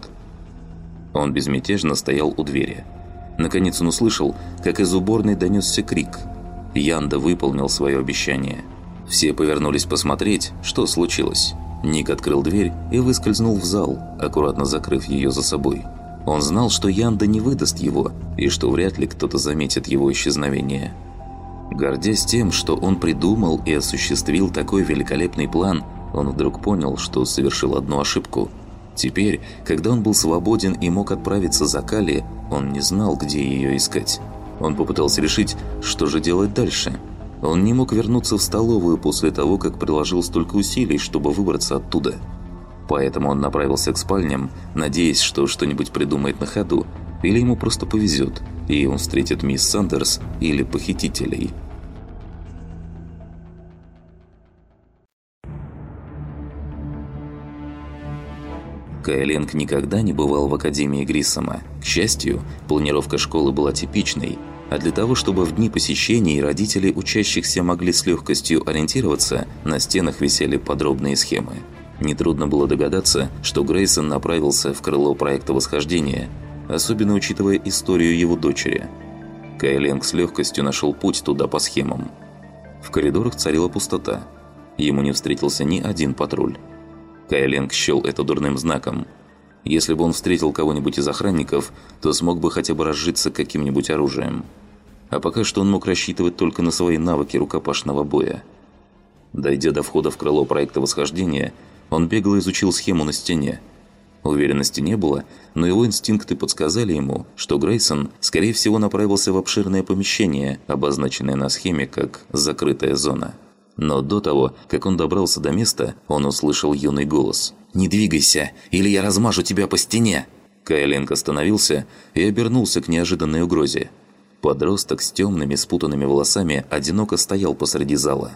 Speaker 1: Он безмятежно стоял у двери. Наконец он услышал, как из уборной донесся крик. Янда выполнил свое обещание. Все повернулись посмотреть, что случилось. Ник открыл дверь и выскользнул в зал, аккуратно закрыв ее за собой. Он знал, что Янда не выдаст его, и что вряд ли кто-то заметит его исчезновение. Гордясь тем, что он придумал и осуществил такой великолепный план, он вдруг понял, что совершил одну ошибку. Теперь, когда он был свободен и мог отправиться за Кали, он не знал, где ее искать. Он попытался решить, что же делать дальше. Он не мог вернуться в столовую после того, как приложил столько усилий, чтобы выбраться оттуда. Поэтому он направился к спальням, надеясь, что что-нибудь придумает на ходу, или ему просто повезет, и он встретит мисс Сандерс или похитителей. Кайленг никогда не бывал в Академии Гриссома. К счастью, планировка школы была типичной, а для того, чтобы в дни посещений родители учащихся могли с легкостью ориентироваться, на стенах висели подробные схемы. Нетрудно было догадаться, что Грейсон направился в крыло проекта восхождения, особенно учитывая историю его дочери. Кайленг с легкостью нашел путь туда по схемам. В коридорах царила пустота. Ему не встретился ни один патруль. Кайленг счел это дурным знаком. Если бы он встретил кого-нибудь из охранников, то смог бы хотя бы разжиться каким-нибудь оружием. А пока что он мог рассчитывать только на свои навыки рукопашного боя. Дойдя до входа в крыло проекта восхождения, он бегло изучил схему на стене. Уверенности не было, но его инстинкты подсказали ему, что Грейсон, скорее всего, направился в обширное помещение, обозначенное на схеме как «закрытая зона». Но до того, как он добрался до места, он услышал юный голос. «Не двигайся, или я размажу тебя по стене!» Кайленг остановился и обернулся к неожиданной угрозе. Подросток с темными спутанными волосами одиноко стоял посреди зала.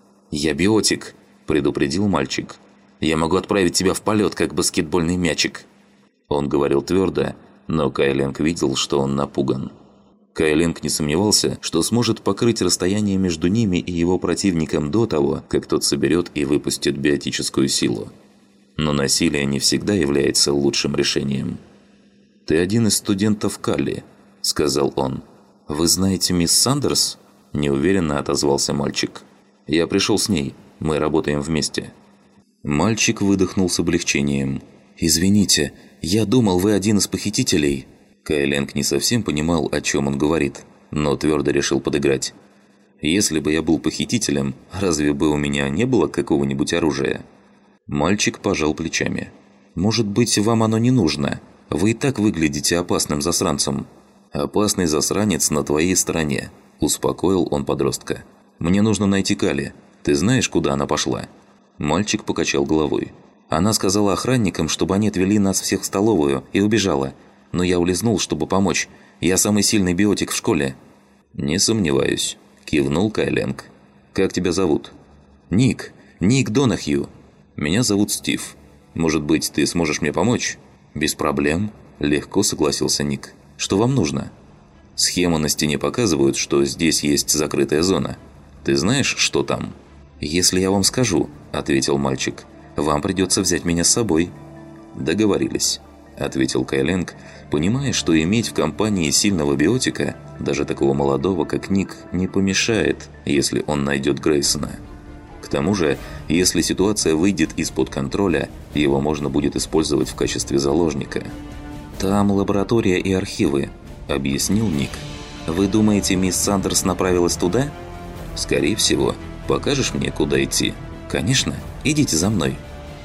Speaker 1: «Я биотик», – предупредил мальчик. «Я могу отправить тебя в полет, как баскетбольный мячик». Он говорил твердо, но Кайленг видел, что он напуган. Кайленг не сомневался, что сможет покрыть расстояние между ними и его противником до того, как тот соберет и выпустит биотическую силу. Но насилие не всегда является лучшим решением. «Ты один из студентов Калли», – сказал он. «Вы знаете мисс Сандерс?» – неуверенно отозвался мальчик. «Я пришел с ней. Мы работаем вместе». Мальчик выдохнул с облегчением. «Извините, я думал, вы один из похитителей». Кайленг не совсем понимал, о чем он говорит, но твердо решил подыграть. «Если бы я был похитителем, разве бы у меня не было какого-нибудь оружия?» Мальчик пожал плечами. «Может быть, вам оно не нужно? Вы и так выглядите опасным засранцем». «Опасный засранец на твоей стороне», – успокоил он подростка. «Мне нужно найти Калли. Ты знаешь, куда она пошла?» Мальчик покачал головой. «Она сказала охранникам, чтобы они отвели нас всех в столовую, и убежала. Но я улизнул, чтобы помочь. Я самый сильный биотик в школе». «Не сомневаюсь», – кивнул Кайленг. «Как тебя зовут?» «Ник. Ник Донахью». «Меня зовут Стив. Может быть, ты сможешь мне помочь?» «Без проблем», – легко согласился Ник. «Что вам нужно?» «Схемы на стене показывают, что здесь есть закрытая зона. Ты знаешь, что там?» «Если я вам скажу», – ответил мальчик, – «вам придется взять меня с собой». «Договорились», – ответил Кайленг, понимая, что иметь в компании сильного биотика, даже такого молодого, как Ник, не помешает, если он найдет Грейсона. К тому же, если ситуация выйдет из-под контроля, его можно будет использовать в качестве заложника. «Там лаборатория и архивы», – объяснил Ник. «Вы думаете, мисс Сандерс направилась туда?» «Скорее всего. Покажешь мне, куда идти?» «Конечно. Идите за мной».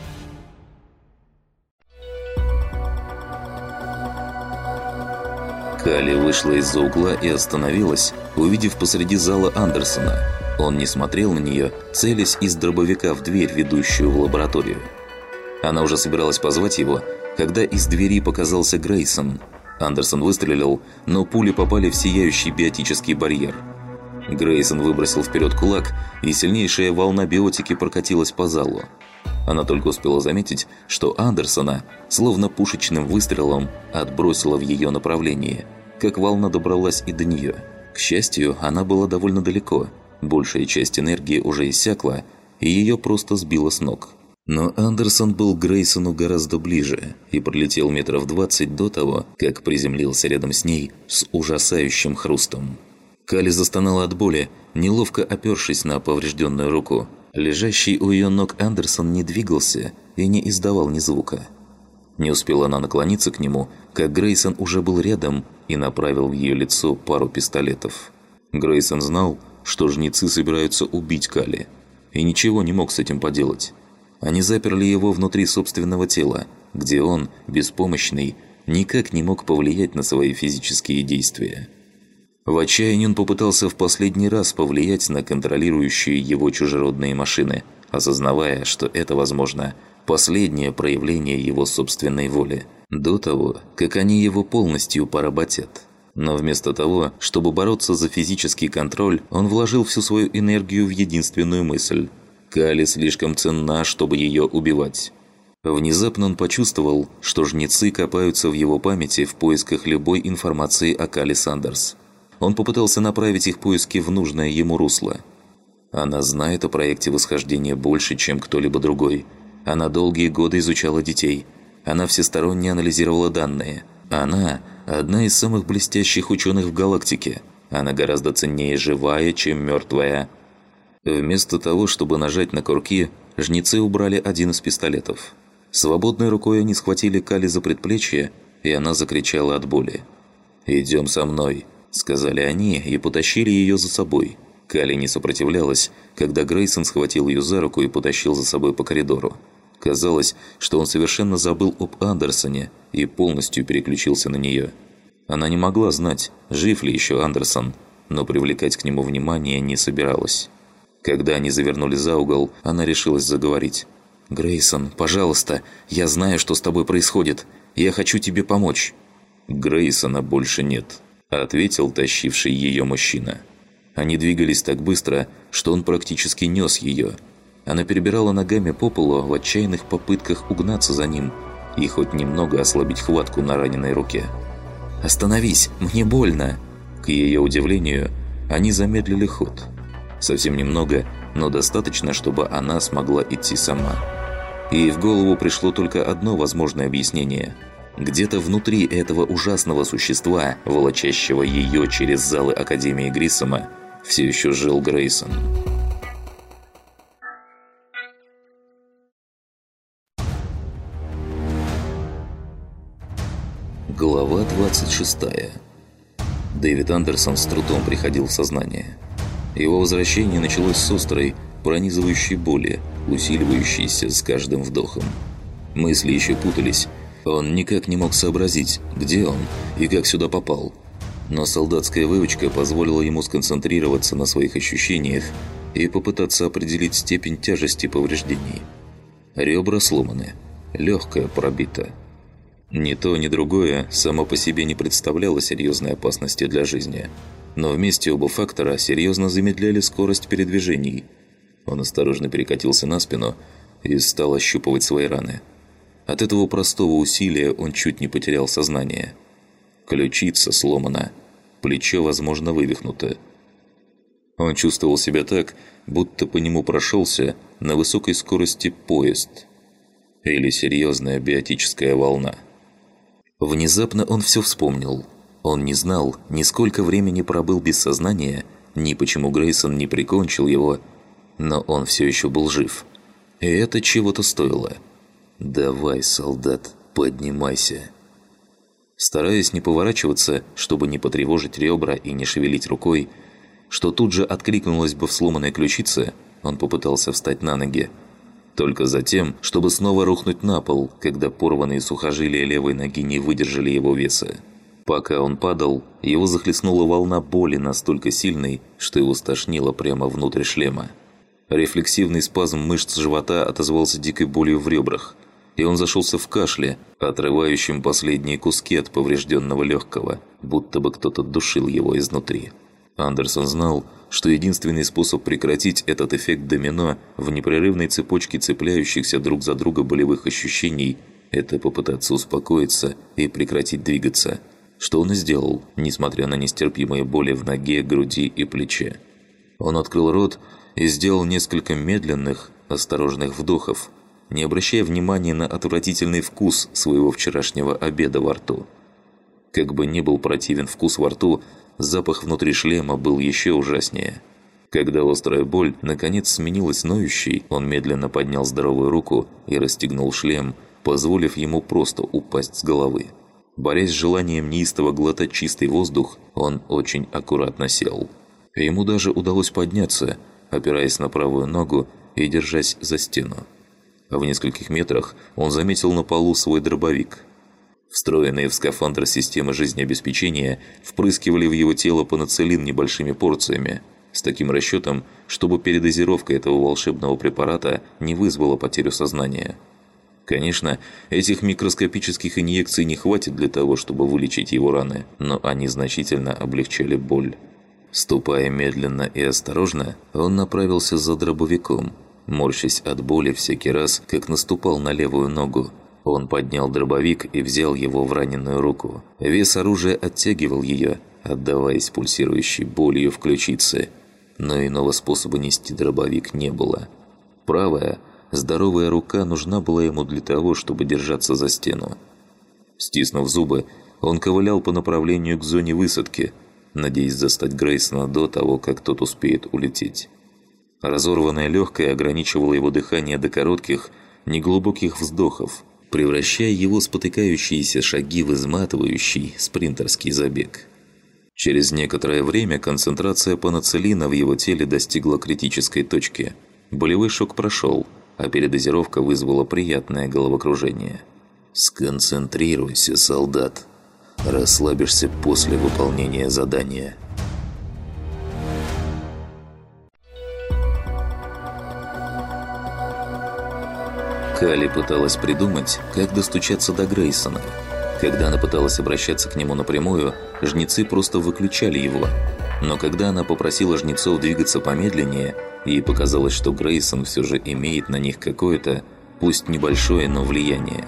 Speaker 1: Калли вышла из-за угла и остановилась, увидев посреди зала Андерсона. Он не смотрел на нее, целясь из дробовика в дверь, ведущую в лабораторию. Она уже собиралась позвать его, когда из двери показался Грейсон. Андерсон выстрелил, но пули попали в сияющий биотический барьер. Грейсон выбросил вперед кулак, и сильнейшая волна биотики прокатилась по залу. Она только успела заметить, что Андерсона, словно пушечным выстрелом, отбросила в ее направлении, как волна добралась и до нее. К счастью, она была довольно далеко, большая часть энергии уже иссякла, и ее просто сбило с ног. Но Андерсон был к Грейсону гораздо ближе и пролетел метров двадцать до того, как приземлился рядом с ней с ужасающим хрустом. Калли застонала от боли, неловко опершись на поврежденную руку. Лежащий у ее ног Андерсон не двигался и не издавал ни звука. Не успела она наклониться к нему, как Грейсон уже был рядом и направил в ее лицо пару пистолетов. Грейсон знал, что жнецы собираются убить Калли, и ничего не мог с этим поделать. Они заперли его внутри собственного тела, где он, беспомощный, никак не мог повлиять на свои физические действия. В отчаянии он попытался в последний раз повлиять на контролирующие его чужеродные машины, осознавая, что это, возможно, последнее проявление его собственной воли, до того, как они его полностью поработят. Но вместо того, чтобы бороться за физический контроль, он вложил всю свою энергию в единственную мысль – Кали слишком ценна, чтобы ее убивать. Внезапно он почувствовал, что жнецы копаются в его памяти в поисках любой информации о Кали Сандерс. Он попытался направить их поиски в нужное ему русло. Она знает о проекте восхождения больше, чем кто-либо другой. Она долгие годы изучала детей. Она всесторонне анализировала данные. Она – одна из самых блестящих ученых в галактике. Она гораздо ценнее живая, чем мертвая. Вместо того, чтобы нажать на курки, жнецы убрали один из пистолетов. Свободной рукой они схватили Кали за предплечье, и она закричала от боли. «Идем со мной», – сказали они и потащили ее за собой. Кали не сопротивлялась, когда Грейсон схватил ее за руку и потащил за собой по коридору. Казалось, что он совершенно забыл об Андерсоне и полностью переключился на нее. Она не могла знать, жив ли еще Андерсон, но привлекать к нему внимание не собиралась. Когда они завернули за угол, она решилась заговорить. «Грейсон, пожалуйста, я знаю, что с тобой происходит. Я хочу тебе помочь». «Грейсона больше нет», – ответил тащивший ее мужчина. Они двигались так быстро, что он практически нес ее. Она перебирала ногами по полу в отчаянных попытках угнаться за ним и хоть немного ослабить хватку на раненой руке. «Остановись, мне больно!» К ее удивлению, они замедлили ход. Совсем немного, но достаточно, чтобы она смогла идти сама. Ей в голову пришло только одно возможное объяснение. Где-то внутри этого ужасного существа, волочащего ее через залы Академии Гриссома, все еще жил Грейсон. Глава двадцать шестая. Дэвид Андерсон с трудом приходил в сознание. Его возвращение началось с острой, пронизывающей боли, усиливающейся с каждым вдохом. Мысли еще путались. Он никак не мог сообразить, где он и как сюда попал. Но солдатская выучка позволила ему сконцентрироваться на своих ощущениях и попытаться определить степень тяжести повреждений. Ребра сломаны, легкое пробито. Ни то, ни другое само по себе не представляло серьезной опасности для жизни. Но вместе оба фактора серьезно замедляли скорость передвижений. Он осторожно перекатился на спину и стал ощупывать свои раны. От этого простого усилия он чуть не потерял сознание. Ключица сломана, плечо, возможно, вывихнуто. Он чувствовал себя так, будто по нему прошелся на высокой скорости поезд. Или серьезная биотическая волна. Внезапно он все вспомнил. Он не знал, ни сколько времени пробыл без сознания, ни почему Грейсон не прикончил его, но он все еще был жив. И это чего-то стоило. «Давай, солдат, поднимайся». Стараясь не поворачиваться, чтобы не потревожить ребра и не шевелить рукой, что тут же откликнулось бы в сломанной ключице, он попытался встать на ноги. Только затем, чтобы снова рухнуть на пол, когда порванные сухожилия левой ноги не выдержали его веса. Пока он падал, его захлестнула волна боли настолько сильной, что его стошнило прямо внутрь шлема. Рефлексивный спазм мышц живота отозвался дикой болью в ребрах, и он зашелся в кашле, отрывающем последние куски от поврежденного легкого, будто бы кто-то душил его изнутри. Андерсон знал, что единственный способ прекратить этот эффект домино в непрерывной цепочке цепляющихся друг за друга болевых ощущений – это попытаться успокоиться и прекратить двигаться, что он и сделал, несмотря на нестерпимые боли в ноге, груди и плече. Он открыл рот и сделал несколько медленных, осторожных вдохов, не обращая внимания на отвратительный вкус своего вчерашнего обеда во рту. Как бы ни был противен вкус во рту, запах внутри шлема был еще ужаснее. Когда острая боль наконец сменилась ноющей, он медленно поднял здоровую руку и расстегнул шлем, позволив ему просто упасть с головы. Борясь с желанием неистово глотать чистый воздух, он очень аккуратно сел. Ему даже удалось подняться, опираясь на правую ногу и держась за стену. В нескольких метрах он заметил на полу свой дробовик. Встроенные в скафандр системы жизнеобеспечения впрыскивали в его тело пенициллин небольшими порциями, с таким расчетом, чтобы передозировка этого волшебного препарата не вызвала потерю сознания. Конечно, этих микроскопических инъекций не хватит для того, чтобы вылечить его раны, но они значительно облегчали боль. Ступая медленно и осторожно, он направился за дробовиком, морщась от боли всякий раз, как наступал на левую ногу. Он поднял дробовик и взял его в раненую руку. Вес оружия оттягивал ее, отдаваясь пульсирующей болью в ключице. Но иного способа нести дробовик не было. Правая, здоровая рука нужна была ему для того, чтобы держаться за стену. Стиснув зубы, он ковылял по направлению к зоне высадки, надеясь застать Грейсона до того, как тот успеет улететь. Разорванное легкое ограничивало его дыхание до коротких, неглубоких вздохов, превращая его спотыкающиеся шаги в изматывающий спринтерский забег. Через некоторое время концентрация пенициллина в его теле достигла критической точки. Болевой шок прошел, а передозировка вызвала приятное головокружение. «Сконцентрируйся, солдат. Расслабишься после выполнения задания». Калли пыталась придумать, как достучаться до Грейсона. Когда она пыталась обращаться к нему напрямую, жнецы просто выключали его. Но когда она попросила жнецов двигаться помедленнее, ей показалось, что Грейсон все же имеет на них какое-то, пусть небольшое, но влияние.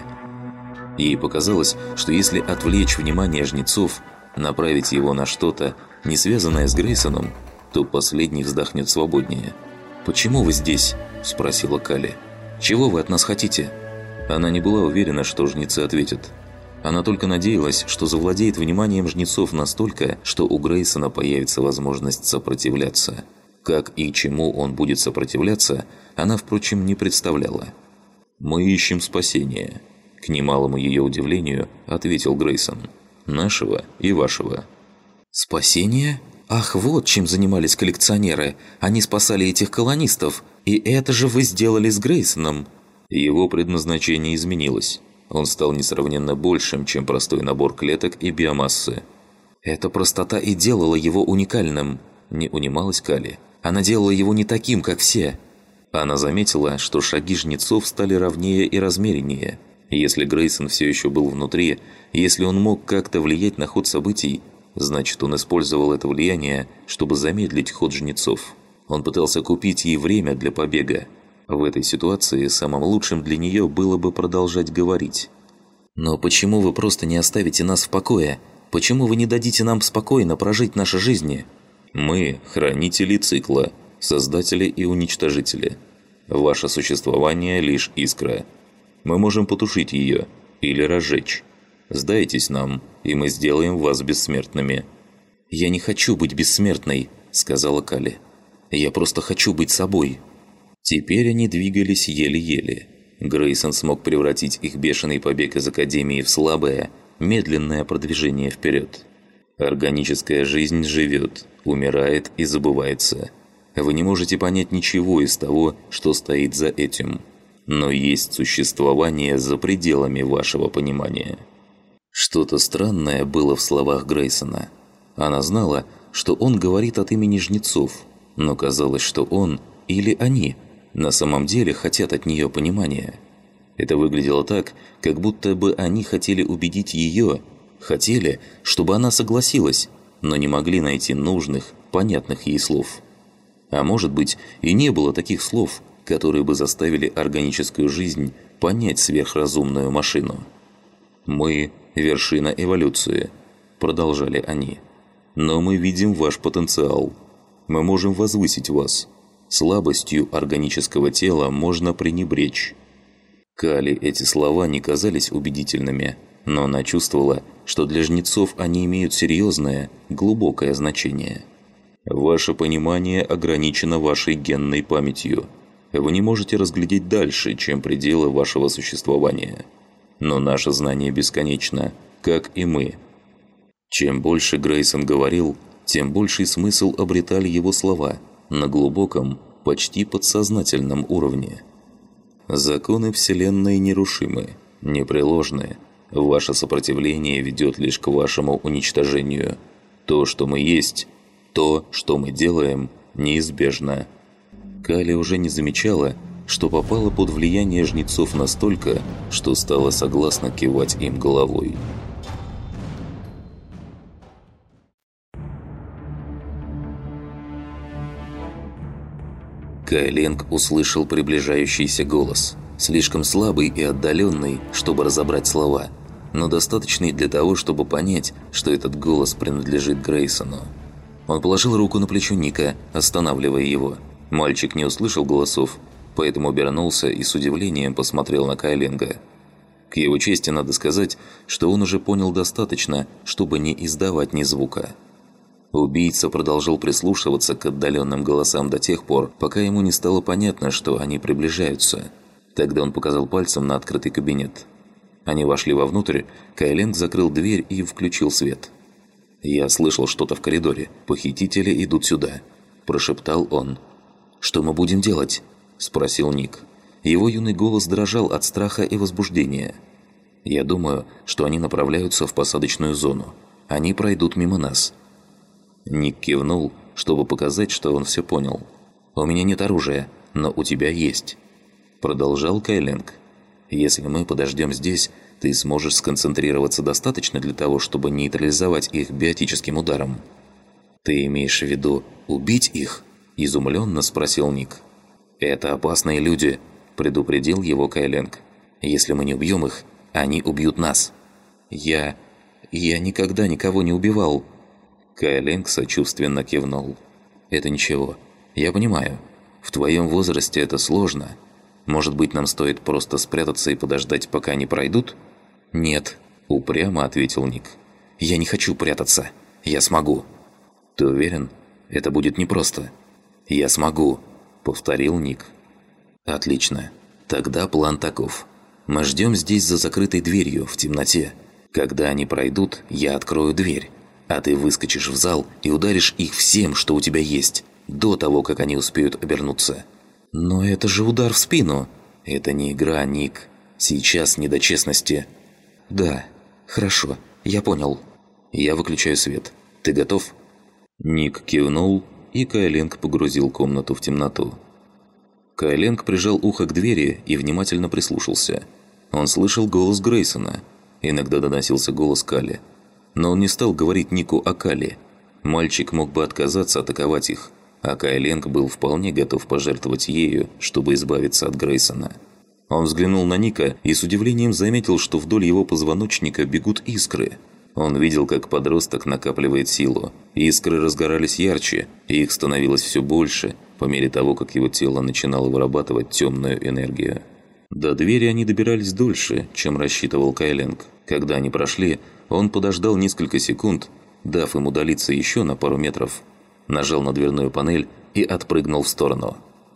Speaker 1: Ей показалось, что если отвлечь внимание жнецов, направить его на что-то, не связанное с Грейсоном, то последний вздохнет свободнее. «Почему вы здесь?» – спросила Калли. «Чего вы от нас хотите?» Она не была уверена, что жнецы ответят. Она только надеялась, что завладеет вниманием жнецов настолько, что у Грейсона появится возможность сопротивляться. Как и чему он будет сопротивляться, она, впрочем, не представляла. «Мы ищем спасения», – к немалому ее удивлению ответил Грейсон. «Нашего и вашего». «Спасение? Ах, вот чем занимались коллекционеры. Они спасали этих колонистов. И это же вы сделали с Грейсоном». Его предназначение изменилось. Он стал несравненно большим, чем простой набор клеток и биомассы. «Эта простота и делала его уникальным», – не унималась Калли. «Она делала его не таким, как все». Она заметила, что шаги жнецов стали ровнее и размереннее. Если Грейсон все еще был внутри, если он мог как-то влиять на ход событий, значит, он использовал это влияние, чтобы замедлить ход жнецов. Он пытался купить ей время для побега. В этой ситуации самым лучшим для нее было бы продолжать говорить. «Но почему вы просто не оставите нас в покое? Почему вы не дадите нам спокойно прожить наши жизни?» «Мы – хранители цикла, создатели и уничтожители. Ваше существование – лишь искра. Мы можем потушить ее или разжечь. Сдайтесь нам, и мы сделаем вас бессмертными». «Я не хочу быть бессмертной», – сказала Калли. «Я просто хочу быть собой». Теперь они двигались еле-еле. Грейсон смог превратить их бешеный побег из Академии в слабое, медленное продвижение вперед. Органическая жизнь живет, умирает и забывается. Вы не можете понять ничего из того, что стоит за этим. Но есть существование за пределами вашего понимания. Что-то странное было в словах Грейсона. Она знала, что он говорит от имени жнецов, но казалось, что он или они на самом деле хотят от нее понимания. Это выглядело так, как будто бы они хотели убедить ее, хотели, чтобы она согласилась, но не могли найти нужных, понятных ей слов. А может быть, и не было таких слов, которые бы заставили органическую жизнь понять сверхразумную машину. «Мы – вершина эволюции», – продолжали они. «Но мы видим ваш потенциал. Мы можем возвысить вас. Слабостью органического тела можно пренебречь». Калли эти слова не казались убедительными, но она чувствовала, что для жнецов они имеют серьезное, глубокое значение. «Ваше понимание ограничено вашей генной памятью. Вы не можете разглядеть дальше, чем пределы вашего существования. Но наше знание бесконечно, как и мы». Чем больше Грейсон говорил, тем больший смысл обретали его слова на глубоком, почти подсознательном уровне. «Законы Вселенной нерушимы, непреложны. Ваше сопротивление ведет лишь к вашему уничтожению. То, что мы есть, то, что мы делаем, неизбежно. Кали уже не замечала, что попала под влияние жнецов настолько, что стала согласно кивать им головой. Кайленг услышал приближающийся голос, слишком слабый и отдаленный, чтобы разобрать слова, но достаточный для того, чтобы понять, что этот голос принадлежит Грейсону. Он положил руку на плечо Ника, останавливая его. Мальчик не услышал голосов, поэтому обернулся и с удивлением посмотрел на Кайленга. К его чести надо сказать, что он уже понял достаточно, чтобы не издавать ни звука. Убийца продолжал прислушиваться к отдаленным голосам до тех пор, пока ему не стало понятно, что они приближаются. Тогда он показал пальцем на открытый кабинет. Они вошли вовнутрь, Кайленг закрыл дверь и включил свет. «Я слышал что-то в коридоре. Похитители идут сюда», – прошептал он. «Что мы будем делать?» – спросил Ник. Его юный голос дрожал от страха и возбуждения. «Я думаю, что они направляются в посадочную зону. Они пройдут мимо нас». Ник кивнул, чтобы показать, что он все понял. «У меня нет оружия, но у тебя есть», – продолжал Кайленг. «Если мы подождем здесь, ты сможешь сконцентрироваться достаточно для того, чтобы нейтрализовать их биотическим ударом». «Ты имеешь в виду убить их?» – изумленно спросил Ник. «Это опасные люди», – предупредил его Кайленг. «Если мы не убьем их, они убьют нас». «Я... я никогда никого не убивал». Кайленг сочувственно кивнул. «Это ничего. Я понимаю. В твоем возрасте это сложно. Может быть, нам стоит просто спрятаться и подождать, пока они пройдут?» «Нет», – упрямо ответил Ник. «Я не хочу прятаться. Я смогу». «Ты уверен? Это будет непросто». «Я смогу», – повторил Ник. «Отлично. Тогда план таков. Мы ждем здесь за закрытой дверью, в темноте. Когда они пройдут, я открою дверь. А ты выскочишь в зал и ударишь их всем, что у тебя есть, до того, как они успеют обернуться». «Но это же удар в спину!» «Это не игра, Ник. Сейчас не до честности». «Да, хорошо, я понял. Я выключаю свет. Ты готов?» Ник кивнул, и Кайленг погрузил комнату в темноту. Кайленг прижал ухо к двери и внимательно прислушался. Он слышал голос Грейсона. Иногда доносился голос Кали. Но он не стал говорить Нику о Кали. Мальчик мог бы отказаться атаковать их, а Кайленг был вполне готов пожертвовать ею, чтобы избавиться от Грейсона. Он взглянул на Ника и с удивлением заметил, что вдоль его позвоночника бегут искры. Он видел, как подросток накапливает силу. Искры разгорались ярче, и их становилось все больше, по мере того, как его тело начинало вырабатывать темную энергию. До двери они добирались дольше, чем рассчитывал Кайленг. Когда они прошли, он подождал несколько секунд, дав им удалиться еще на пару метров, нажал на дверную панель и отпрыгнул в сторону.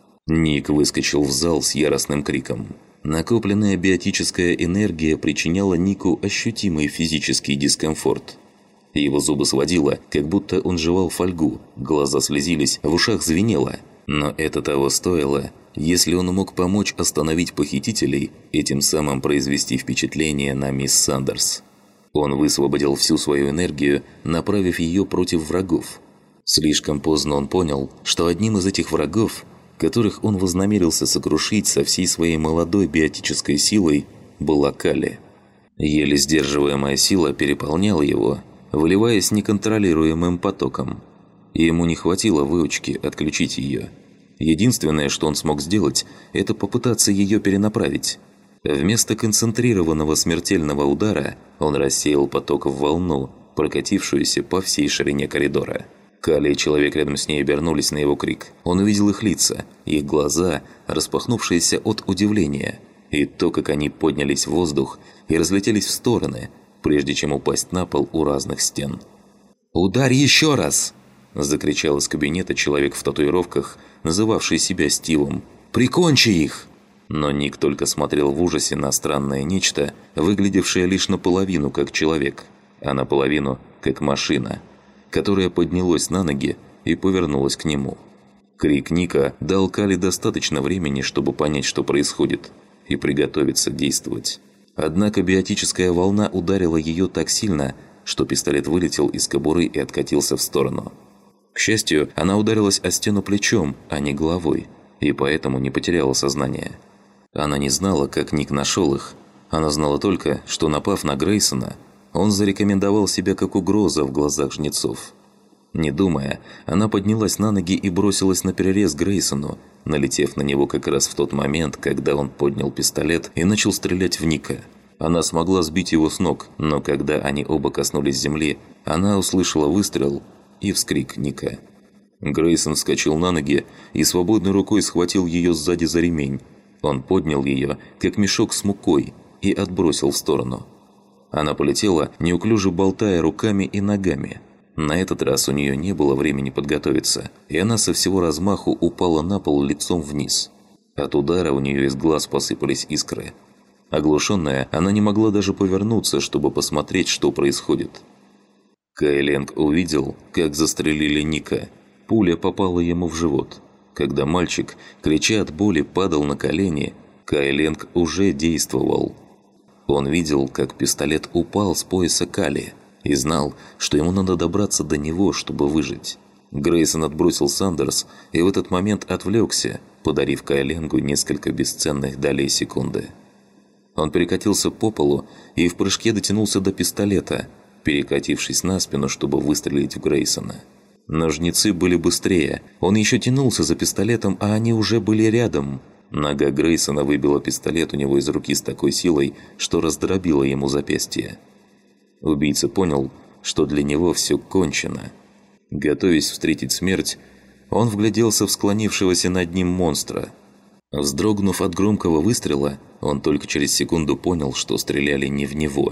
Speaker 1: Ник выскочил в зал с яростным криком. Накопленная биотическая энергия причиняла Нику ощутимый физический дискомфорт. Его зубы сводило, как будто он жевал фольгу, глаза слезились, в ушах звенело. Но это того стоило, если он мог помочь остановить похитителей и тем самым произвести впечатление на мисс Сандерс. Он высвободил всю свою энергию, направив ее против врагов. Слишком поздно он понял, что одним из этих врагов, которых он вознамерился сокрушить со всей своей молодой биотической силой, была Кали. Еле сдерживаемая сила переполняла его, выливаясь неконтролируемым потоком. Ему не хватило выучки отключить ее. Единственное, что он смог сделать, это попытаться ее перенаправить. Вместо концентрированного смертельного удара он рассеял поток в волну, прокатившуюся по всей ширине коридора. Кали и человек рядом с ней обернулись на его крик. Он увидел их лица, их глаза, распахнувшиеся от удивления, и то, как они поднялись в воздух и разлетелись в стороны, прежде чем упасть на пол у разных стен. «Ударь еще раз!» – закричал из кабинета человек в татуировках, называвший себя Стивом. «Прикончи их!» Но Ник только смотрел в ужасе на странное нечто, выглядевшее лишь наполовину как человек, а наполовину как машина, которая поднялась на ноги и повернулась к нему. Крик Ника дал Кали достаточно времени, чтобы понять, что происходит, и приготовиться действовать. Однако биотическая волна ударила ее так сильно, что пистолет вылетел из кобуры и откатился в сторону. К счастью, она ударилась о стену плечом, а не головой, и поэтому не потеряла сознание. Она не знала, как Ник нашел их. Она знала только, что, напав на Грейсона, он зарекомендовал себя как угроза в глазах жнецов. Не думая, она поднялась на ноги и бросилась на перерез Грейсону, налетев на него как раз в тот момент, когда он поднял пистолет и начал стрелять в Ника. Она смогла сбить его с ног, но когда они оба коснулись земли, она услышала выстрел и вскрик Ника. Грейсон вскочил на ноги и свободной рукой схватил ее сзади за ремень. Он поднял ее, как мешок с мукой, и отбросил в сторону. Она полетела, неуклюже болтая руками и ногами. На этот раз у нее не было времени подготовиться, и она со всего размаху упала на пол лицом вниз. От удара у нее из глаз посыпались искры. Оглушенная, она не могла даже повернуться, чтобы посмотреть, что происходит. Кай Ленг увидел, как застрелили Ника. Пуля попала ему в живот. Когда мальчик, крича от боли, падал на колени, Кай Ленг уже действовал. Он видел, как пистолет упал с пояса Кали, и знал, что ему надо добраться до него, чтобы выжить. Грейсон отбросил Сандерс и в этот момент отвлекся, подарив Кай Ленгу несколько бесценных долей секунды. Он перекатился по полу и в прыжке дотянулся до пистолета, перекатившись на спину, чтобы выстрелить в Грейсона. Но жнецы были быстрее. Он еще тянулся за пистолетом, а они уже были рядом. Нога Грейсона выбила пистолет у него из руки с такой силой, что раздробила ему запястье. Убийца понял, что для него все кончено. Готовясь встретить смерть, он вгляделся в склонившегося над ним монстра. Вздрогнув от громкого выстрела, он только через секунду понял, что стреляли не в него.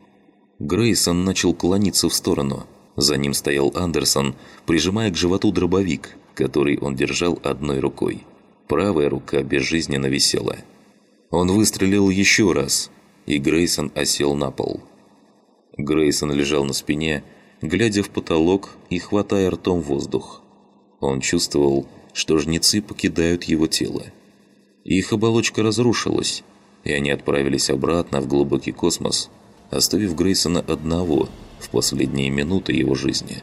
Speaker 1: Грейсон начал клониться в сторону. За ним стоял Андерсон, прижимая к животу дробовик, который он держал одной рукой. Правая рука безжизненно висела. Он выстрелил еще раз, и Грейсон осел на пол. Грейсон лежал на спине, глядя в потолок и хватая ртом воздух. Он чувствовал, что жнецы покидают его тело. Их оболочка разрушилась, и они отправились обратно в глубокий космос, оставив Грейсона одного в последние минуты его жизни.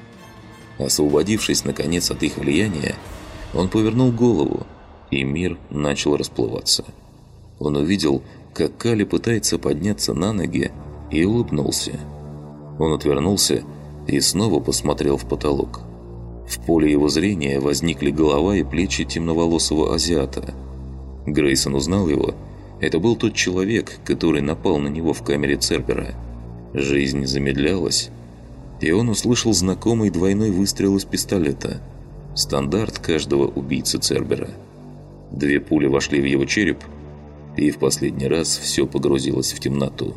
Speaker 1: Освободившись, наконец, от их влияния, он повернул голову, и мир начал расплываться. Он увидел, как Кали пытается подняться на ноги, и улыбнулся. Он отвернулся и снова посмотрел в потолок. В поле его зрения возникли голова и плечи темноволосого азиата. Грейсон узнал его. Это был тот человек, который напал на него в камере Цербера. Жизнь замедлялась, и он услышал знакомый двойной выстрел из пистолета. Стандарт каждого убийцы Цербера. Две пули вошли в его череп, и в последний раз все погрузилось в темноту.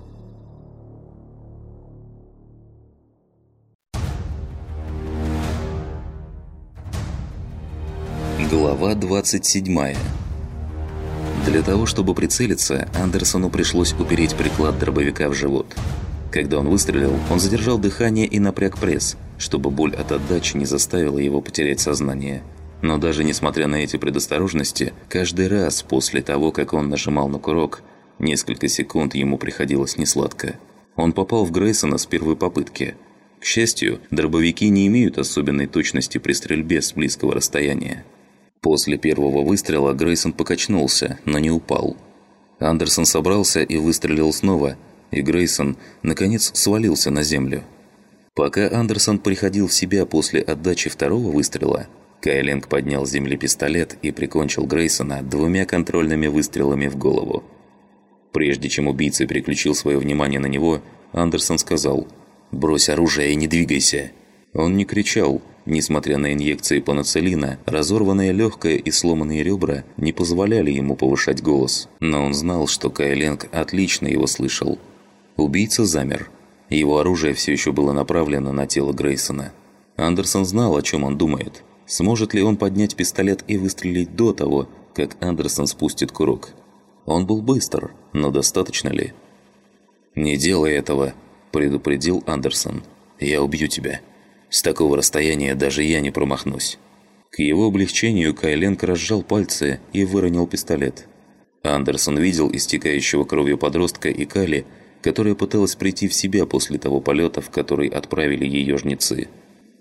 Speaker 1: Глава двадцать седьмая. Для того, чтобы прицелиться, Андерсону пришлось упереть приклад дробовика в живот. Когда он выстрелил, он задержал дыхание и напряг пресс, чтобы боль от отдачи не заставила его потерять сознание. Но даже несмотря на эти предосторожности, каждый раз после того, как он нажимал на курок, несколько секунд ему приходилось несладко. Он попал в Грейсона с первой попытки. К счастью, дробовики не имеют особенной точности при стрельбе с близкого расстояния. После первого выстрела Грейсон покачнулся, но не упал. Андерсон собрался и выстрелил снова, и Грейсон, наконец, свалился на землю. Пока Андерсон приходил в себя после отдачи второго выстрела, Кай Ленг поднял с земли пистолет и прикончил Грейсона двумя контрольными выстрелами в голову. Прежде чем убийца переключил свое внимание на него, Андерсон сказал: «Брось оружие и не двигайся». Он не кричал. Несмотря на инъекции пенициллина, разорванное легкое и сломанные ребра не позволяли ему повышать голос. Но он знал, что Кай Ленг отлично его слышал. Убийца замер. Его оружие все еще было направлено на тело Грейсона. Андерсон знал, о чем он думает. Сможет ли он поднять пистолет и выстрелить до того, как Андерсон спустит курок? Он был быстр, но достаточно ли? «Не делай этого», – предупредил Андерсон. «Я убью тебя. С такого расстояния даже я не промахнусь». К его облегчению Кай Ленг разжал пальцы и выронил пистолет. Андерсон видел истекающего кровью подростка и Кали, которая пыталась прийти в себя после того полета, в который отправили ее жнецы.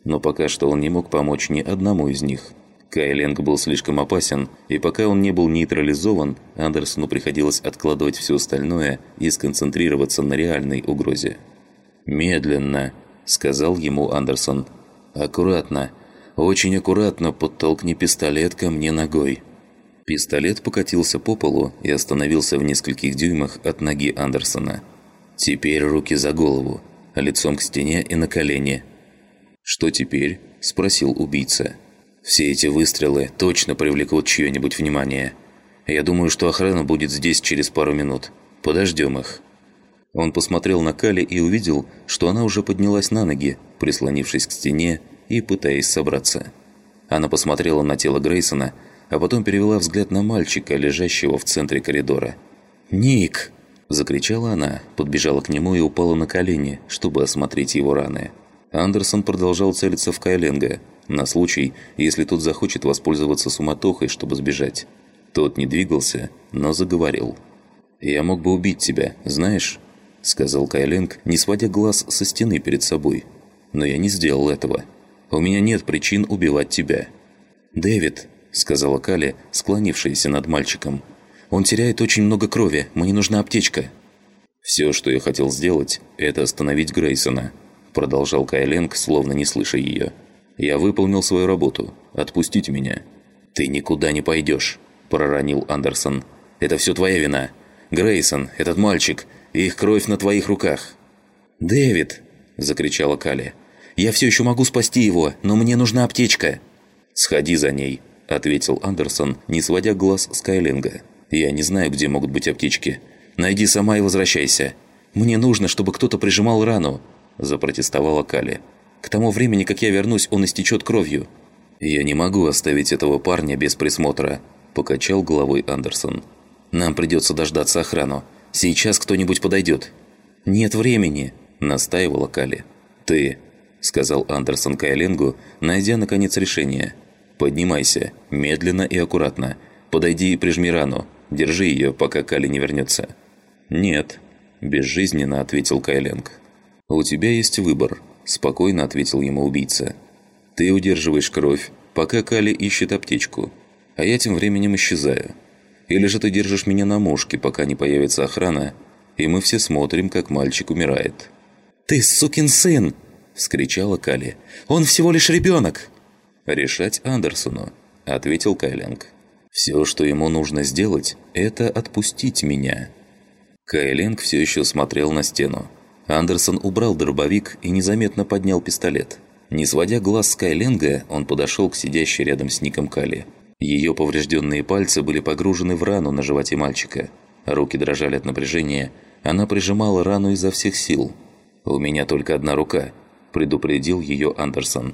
Speaker 1: но пока что он не мог помочь ни одному из них. Кай Ленг был слишком опасен, и пока он не был нейтрализован, Андерсону приходилось откладывать все остальное и сконцентрироваться на реальной угрозе. «Медленно», — сказал ему Андерсон. «Аккуратно, очень аккуратно подтолкни пистолет ко мне ногой». Пистолет покатился по полу и остановился в нескольких дюймах от ноги Андерсона. «Теперь руки за голову, лицом к стене и на колени». «Что теперь?» – спросил убийца. «Все эти выстрелы точно привлекут чье-нибудь внимание. Я думаю, что охрана будет здесь через пару минут. Подождем их». Он посмотрел на Калли и увидел, что она уже поднялась на ноги, прислонившись к стене и пытаясь собраться. Она посмотрела на тело Грейсона, а потом перевела взгляд на мальчика, лежащего в центре коридора. «Ник!» – закричала она, подбежала к нему и упала на колени, чтобы осмотреть его раны. Андерсон продолжал целиться в Кая Ленга, на случай, если тот захочет воспользоваться суматохой, чтобы сбежать. Тот не двигался, но заговорил. «Я мог бы убить тебя, знаешь?» – сказал Кай Ленг, не сводя глаз со стены перед собой. «Но я не сделал этого. У меня нет причин убивать тебя». «Дэвид», – сказала Калли, склонившаяся над мальчиком. «Он теряет очень много крови, мне нужна аптечка». «Все, что я хотел сделать, это остановить Грейсона», – продолжал Кай Ленг, словно не слыша ее. «Я выполнил свою работу. Отпустите меня». «Ты никуда не пойдешь», – проронил Андерсон. «Это все твоя вина. Грейсон, этот мальчик, их кровь на твоих руках». «Дэвид», – закричала Калли. «Я все еще могу спасти его, но мне нужна аптечка». «Сходи за ней», – ответил Андерсон, не сводя глаз с Кая Ленга. «Я не знаю, где могут быть аптечки. Найди сама и возвращайся». «Мне нужно, чтобы кто-то прижимал рану», – запротестовала Калли. «К тому времени, как я вернусь, он истечет кровью». «Я не могу оставить этого парня без присмотра», – покачал головой Андерсон. «Нам придется дождаться охрану. Сейчас кто-нибудь подойдет». «Нет времени», – настаивала Калли. «Ты», – сказал Андерсон Кай Ленгу, найдя наконец решение. «Поднимайся, медленно и аккуратно. Подойди и прижми рану. Держи ее, пока Калли не вернется». «Нет», – безжизненно ответил Кай Ленг. «У тебя есть выбор», – спокойно ответил ему убийца. «Ты удерживаешь кровь, пока Калли ищет аптечку, а я тем временем исчезаю. Или же ты держишь меня на мушке, пока не появится охрана, и мы все смотрим, как мальчик умирает». «Ты сукин сын!» – вскричала Калли. «Он всего лишь ребенок!» «Решать Андерсону», – ответил Кай Ленг. «Все, что ему нужно сделать, это отпустить меня». Кай Ленг все еще смотрел на стену. Андерсон убрал дробовик и незаметно поднял пистолет. Не сводя глаз с Кай Ленга, он подошел к сидящей рядом с Ником Калли. Ее поврежденные пальцы были погружены в рану на животе мальчика. Руки дрожали от напряжения. Она прижимала рану изо всех сил. «У меня только одна рука», – предупредил ее Андерсон.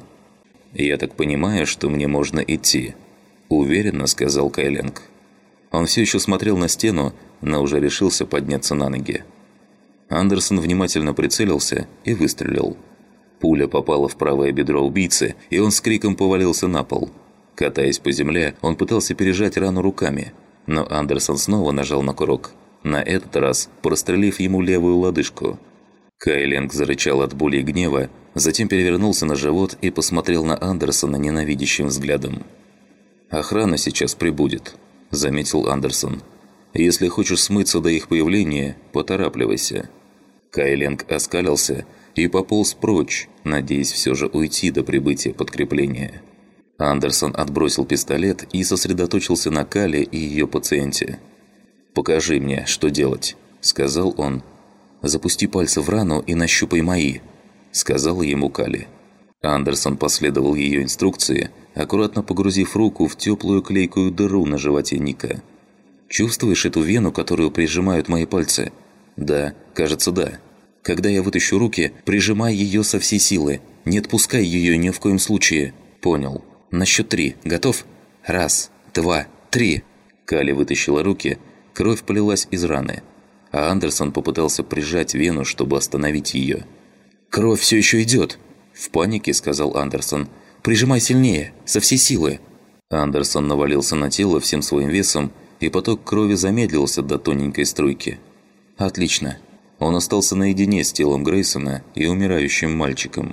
Speaker 1: «Я так понимаю, что мне можно идти», – уверенно сказал Кай Ленг. Он все еще смотрел на стену, но уже решился подняться на ноги. Андерсон внимательно прицелился и выстрелил. Пуля попала в правое бедро убийцы, и он с криком повалился на пол. Катаясь по земле, он пытался пережать рану руками, но Андерсон снова нажал на курок, на этот раз прострелив ему левую лодыжку. Кай Ленг зарычал от боли и гнева, затем перевернулся на живот и посмотрел на Андерсона ненавидящим взглядом. «Охрана сейчас прибудет», – заметил Андерсон. «Если хочешь смыться до их появления, поторапливайся». Кай Ленг оскалился и пополз прочь, надеясь все же уйти до прибытия подкрепления. Андерсон отбросил пистолет и сосредоточился на Калли и ее пациенте. «Покажи мне, что делать», – сказал он. «Запусти пальцы в рану и нащупай мои», – сказала ему Калли. Андерсон последовал ее инструкции, аккуратно погрузив руку в теплую клейкую дыру на животе Ника. «Чувствуешь эту вену, которую прижимают мои пальцы?» «Да, кажется, да. Когда я вытащу руки, прижимай ее со всей силы. Не отпускай ее ни в коем случае». «Понял. На счет три. Готов? Раз, два, три». Калли вытащила руки, кровь полилась из раны, а Андерсон попытался прижать вену, чтобы остановить ее. «Кровь все еще идет!» – в панике сказал Андерсон. «Прижимай сильнее, со всей силы!» Андерсон навалился на тело всем своим весом, и поток крови замедлился до тоненькой струйки. «Отлично!» Он остался наедине с телом Грейсона и умирающим мальчиком.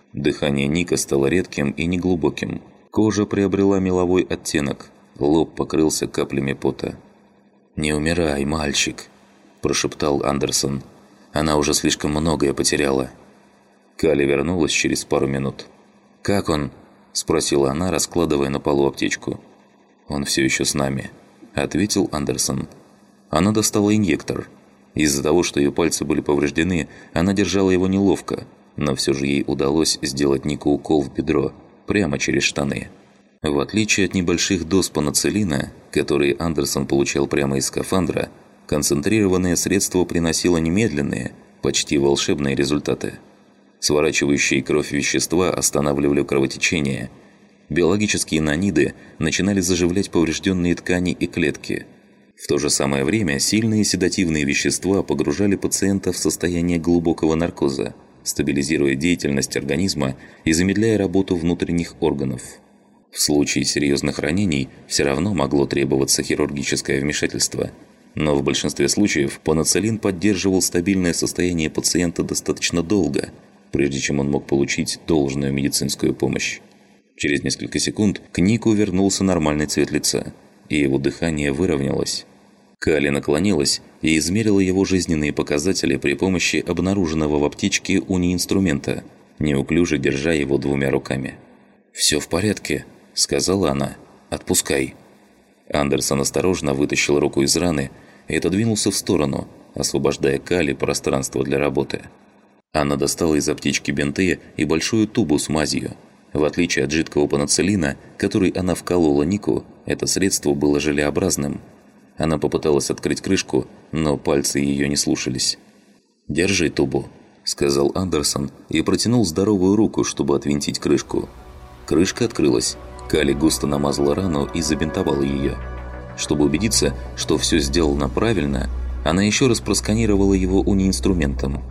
Speaker 1: Дыхание Ника стало редким и неглубоким. Кожа приобрела меловой оттенок, лоб покрылся каплями пота. «Не умирай, мальчик», – прошептал Андерсон. «Она уже слишком многое потеряла». Кали вернулась через пару минут. «Как он?» – спросила она, раскладывая на полу аптечку. «Он все еще с нами», – ответил Андерсон. Она достала инъектор. Из-за того, что ее пальцы были повреждены, она держала его неловко, но все же ей удалось сделать Нику укол в бедро, прямо через штаны. В отличие от небольших доз паноцилина, которые Андерсон получал прямо из скафандра, концентрированное средство приносило немедленные, почти волшебные результаты. Сворачивающие кровь вещества останавливали кровотечение. Биологические наниды начинали заживлять поврежденные ткани и клетки. В то же самое время сильные седативные вещества погружали пациента в состояние глубокого наркоза, стабилизируя деятельность организма и замедляя работу внутренних органов. В случае серьезных ранений все равно могло требоваться хирургическое вмешательство. Но в большинстве случаев паноцилин поддерживал стабильное состояние пациента достаточно долго, прежде чем он мог получить должную медицинскую помощь. Через несколько секунд к Нику вернулся нормальный цвет лица, и его дыхание выровнялось. Кали наклонилась и измерила его жизненные показатели при помощи обнаруженного в аптечке уни-инструмента, неуклюже держа его двумя руками. «Все в порядке», – сказала она. «Отпускай». Андерсон осторожно вытащил руку из раны и отодвинулся в сторону, освобождая Кали пространство для работы. Она достала из аптечки бинты и большую тубу с мазью. В отличие от жидкого паноцилина, который она вколола Нику, это средство было желеобразным. Она попыталась открыть крышку, но пальцы ее не слушались. «Держи тубу», – сказал Андерсон и протянул здоровую руку, чтобы отвинтить крышку. Крышка открылась. Кали густо намазала рану и забинтовала ее. Чтобы убедиться, что все сделано правильно, она еще раз просканировала его уни-инструментом.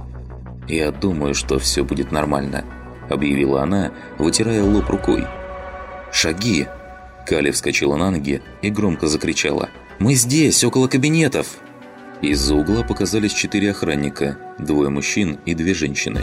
Speaker 1: «Я думаю, что все будет нормально», – объявила она, вытирая лоб рукой. «Шаги!» Кали вскочила на ноги и громко закричала. «Мы здесь, около кабинетов!» Из-за угла показались четыре охранника, двое мужчин и две женщины.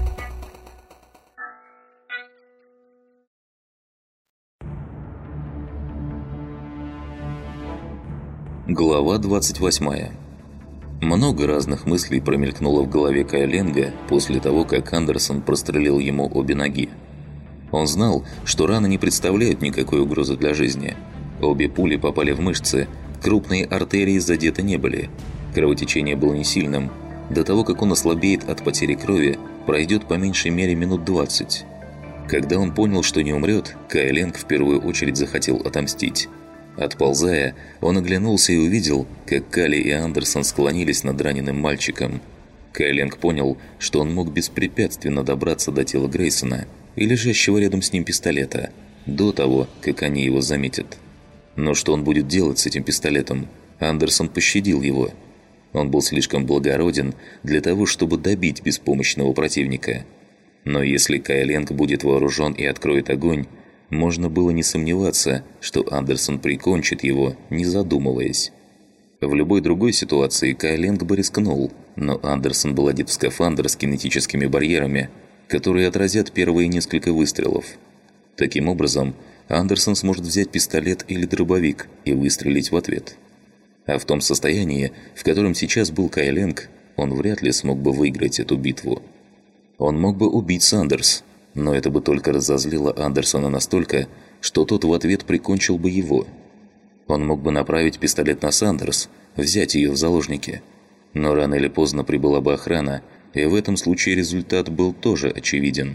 Speaker 1: Глава двадцать восьмая. Много разных мыслей промелькнуло в голове Кая Ленга после того, как Андерсон прострелил ему обе ноги. Он знал, что раны не представляют никакой угрозы для жизни. Обе пули попали в мышцы, крупные артерии задеты не были. Кровотечение было не сильным. До того, как он ослабеет от потери крови, пройдет по меньшей мере минут двадцать. Когда он понял, что не умрет, Кай Ленг в первую очередь захотел отомстить. Отползая, он оглянулся и увидел, как Кали и Андерсон склонились над раненым мальчиком. Кай Ленг понял, что он мог беспрепятственно добраться до тела Грейсона и лежащего рядом с ним пистолета, до того, как они его заметят. Но что он будет делать с этим пистолетом? Андерсон пощадил его. Он был слишком благороден для того, чтобы добить беспомощного противника. Но если Кай Ленг будет вооружен и откроет огонь, можно было не сомневаться, что Андерсон прикончит его, не задумываясь. В любой другой ситуации Кай Ленг бы рискнул, но Андерсон был одет в скафандр с кинетическими барьерами, которые отразят первые несколько выстрелов. Таким образом, Андерсон сможет взять пистолет или дробовик и выстрелить в ответ. А в том состоянии, в котором сейчас был Кай Ленг, он вряд ли смог бы выиграть эту битву. Он мог бы убить Сандерс, но это бы только разозлило Андерсона настолько, что тот в ответ прикончил бы его. Он мог бы направить пистолет на Сандерс, взять ее в заложники. Но рано или поздно прибыла бы охрана, и в этом случае результат был тоже очевиден.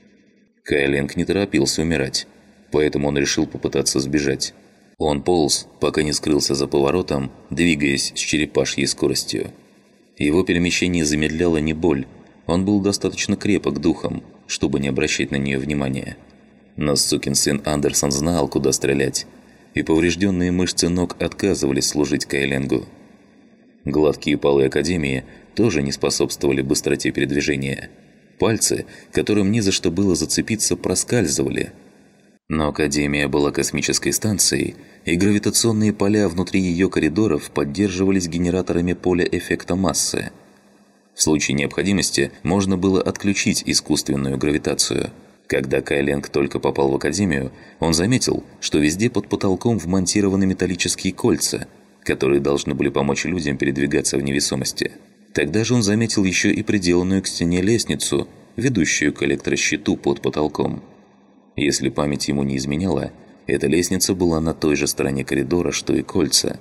Speaker 1: Кай Ленг не торопился умирать, поэтому он решил попытаться сбежать. Он полз, пока не скрылся за поворотом, двигаясь с черепашьей скоростью. Его перемещение замедляло не боль, он был достаточно крепок духом, чтобы не обращать на нее внимания. Но сукин сын Андерсон знал, куда стрелять, и поврежденные мышцы ног отказывались служить Кай Ленгу. Гладкие полы Академии тоже не способствовали быстроте передвижения. Пальцы, которым не за что было зацепиться, проскальзывали. Но Академия была космической станцией, и гравитационные поля внутри ее коридоров поддерживались генераторами поля эффекта массы. В случае необходимости можно было отключить искусственную гравитацию. Когда Кайленг только попал в академию, он заметил, что везде под потолком вмонтированы металлические кольца, которые должны были помочь людям передвигаться в невесомости. Тогда же он заметил еще и приделанную к стене лестницу, ведущую к электрощиту под потолком. Если память ему не изменяла, эта лестница была на той же стороне коридора, что и кольца.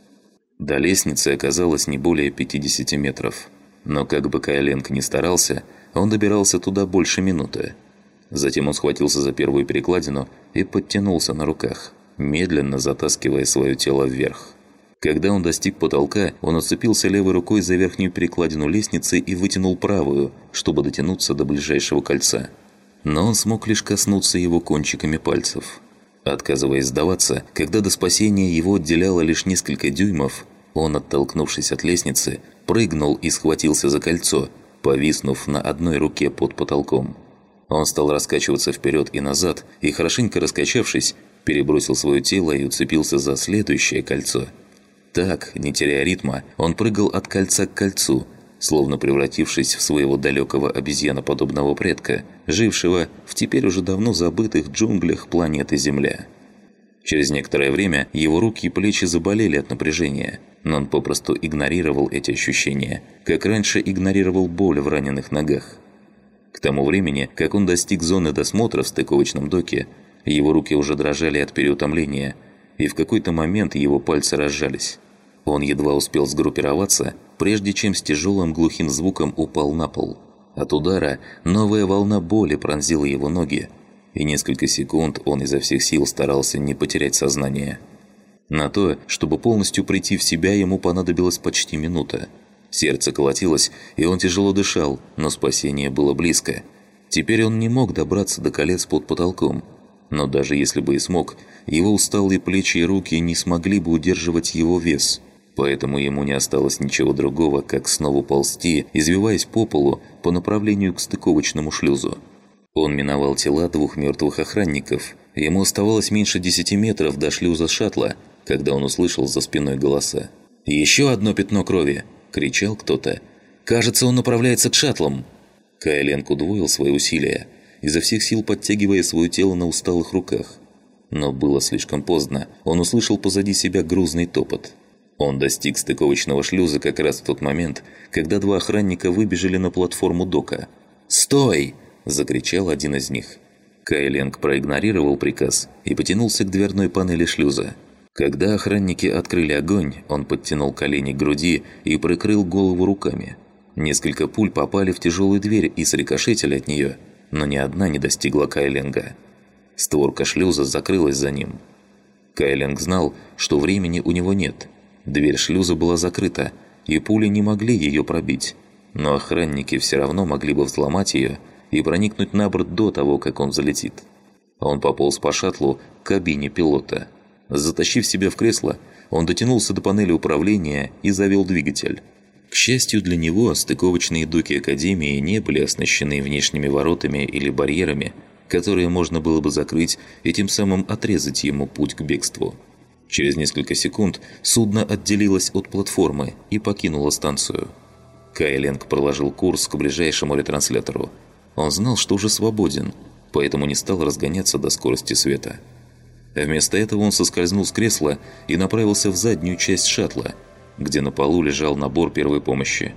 Speaker 1: До лестницы оказалось не более пятидесяти метров. Но как бы Кайленг ни старался, он добирался туда больше минуты. Затем он схватился за первую перекладину и подтянулся на руках, медленно затаскивая свое тело вверх. Когда он достиг потолка, он уцепился левой рукой за верхнюю перекладину лестницы и вытянул правую, чтобы дотянуться до ближайшего кольца. Но он смог лишь коснуться его кончиками пальцев. Отказываясь сдаваться, когда до спасения его отделяло лишь несколько дюймов, он, оттолкнувшись от лестницы, прыгнул и схватился за кольцо, повиснув на одной руке под потолком. Он стал раскачиваться вперед и назад, и, хорошенько раскачавшись, перебросил свое тело и уцепился за следующее кольцо. Так, не теряя ритма, он прыгал от кольца к кольцу, словно превратившись в своего далекого обезьяноподобного предка, жившего в теперь уже давно забытых джунглях планеты Земля. Через некоторое время его руки и плечи заболели от напряжения, но он попросту игнорировал эти ощущения, как раньше игнорировал боль в раненых ногах. К тому времени, как он достиг зоны досмотра в стыковочном доке, его руки уже дрожали от переутомления, и в какой-то момент его пальцы разжались. Он едва успел сгруппироваться, прежде чем с тяжелым глухим звуком упал на пол. От удара новая волна боли пронзила его ноги, и несколько секунд он изо всех сил старался не потерять сознание. На то, чтобы полностью прийти в себя, ему понадобилась почти минута. Сердце колотилось, и он тяжело дышал, но спасение было близко. Теперь он не мог добраться до колец под потолком. Но даже если бы и смог, его усталые плечи и руки не смогли бы удерживать его вес. Поэтому ему не осталось ничего другого, как снова ползти, извиваясь по полу по направлению к стыковочному шлюзу. Он миновал тела двух мертвых охранников. Ему оставалось меньше десяти метров до шлюза шаттла, когда он услышал за спиной голоса. «Еще одно пятно крови!» – кричал кто-то. «Кажется, он направляется к шаттлам!» Кайленг удвоил свои усилия, изо всех сил подтягивая свое тело на усталых руках. Но было слишком поздно. Он услышал позади себя грузный топот. Он достиг стыковочного шлюза как раз в тот момент, когда два охранника выбежали на платформу дока. «Стой!» – закричал один из них. Кайленг проигнорировал приказ и потянулся к дверной панели шлюза. Когда охранники открыли огонь, он подтянул колени к груди и прикрыл голову руками. Несколько пуль попали в тяжелую дверь и срикошетили от нее, но ни одна не достигла Кайленга. Створка шлюза закрылась за ним. Кайленг знал, что времени у него нет. Дверь шлюза была закрыта, и пули не могли ее пробить. Но охранники все равно могли бы взломать ее и проникнуть на борт до того, как он залетит. Он пополз по шаттлу к кабине пилота. Затащив себя в кресло, он дотянулся до панели управления и завел двигатель. К счастью для него, стыковочные доки Академии не были оснащены внешними воротами или барьерами, которые можно было бы закрыть и тем самым отрезать ему путь к бегству. Через несколько секунд судно отделилось от платформы и покинуло станцию. Кайленг проложил курс к ближайшему ретранслятору. Он знал, что уже свободен, поэтому не стал разгоняться до скорости света. Вместо этого он соскользнул с кресла и направился в заднюю часть шаттла, где на полу лежал набор первой помощи.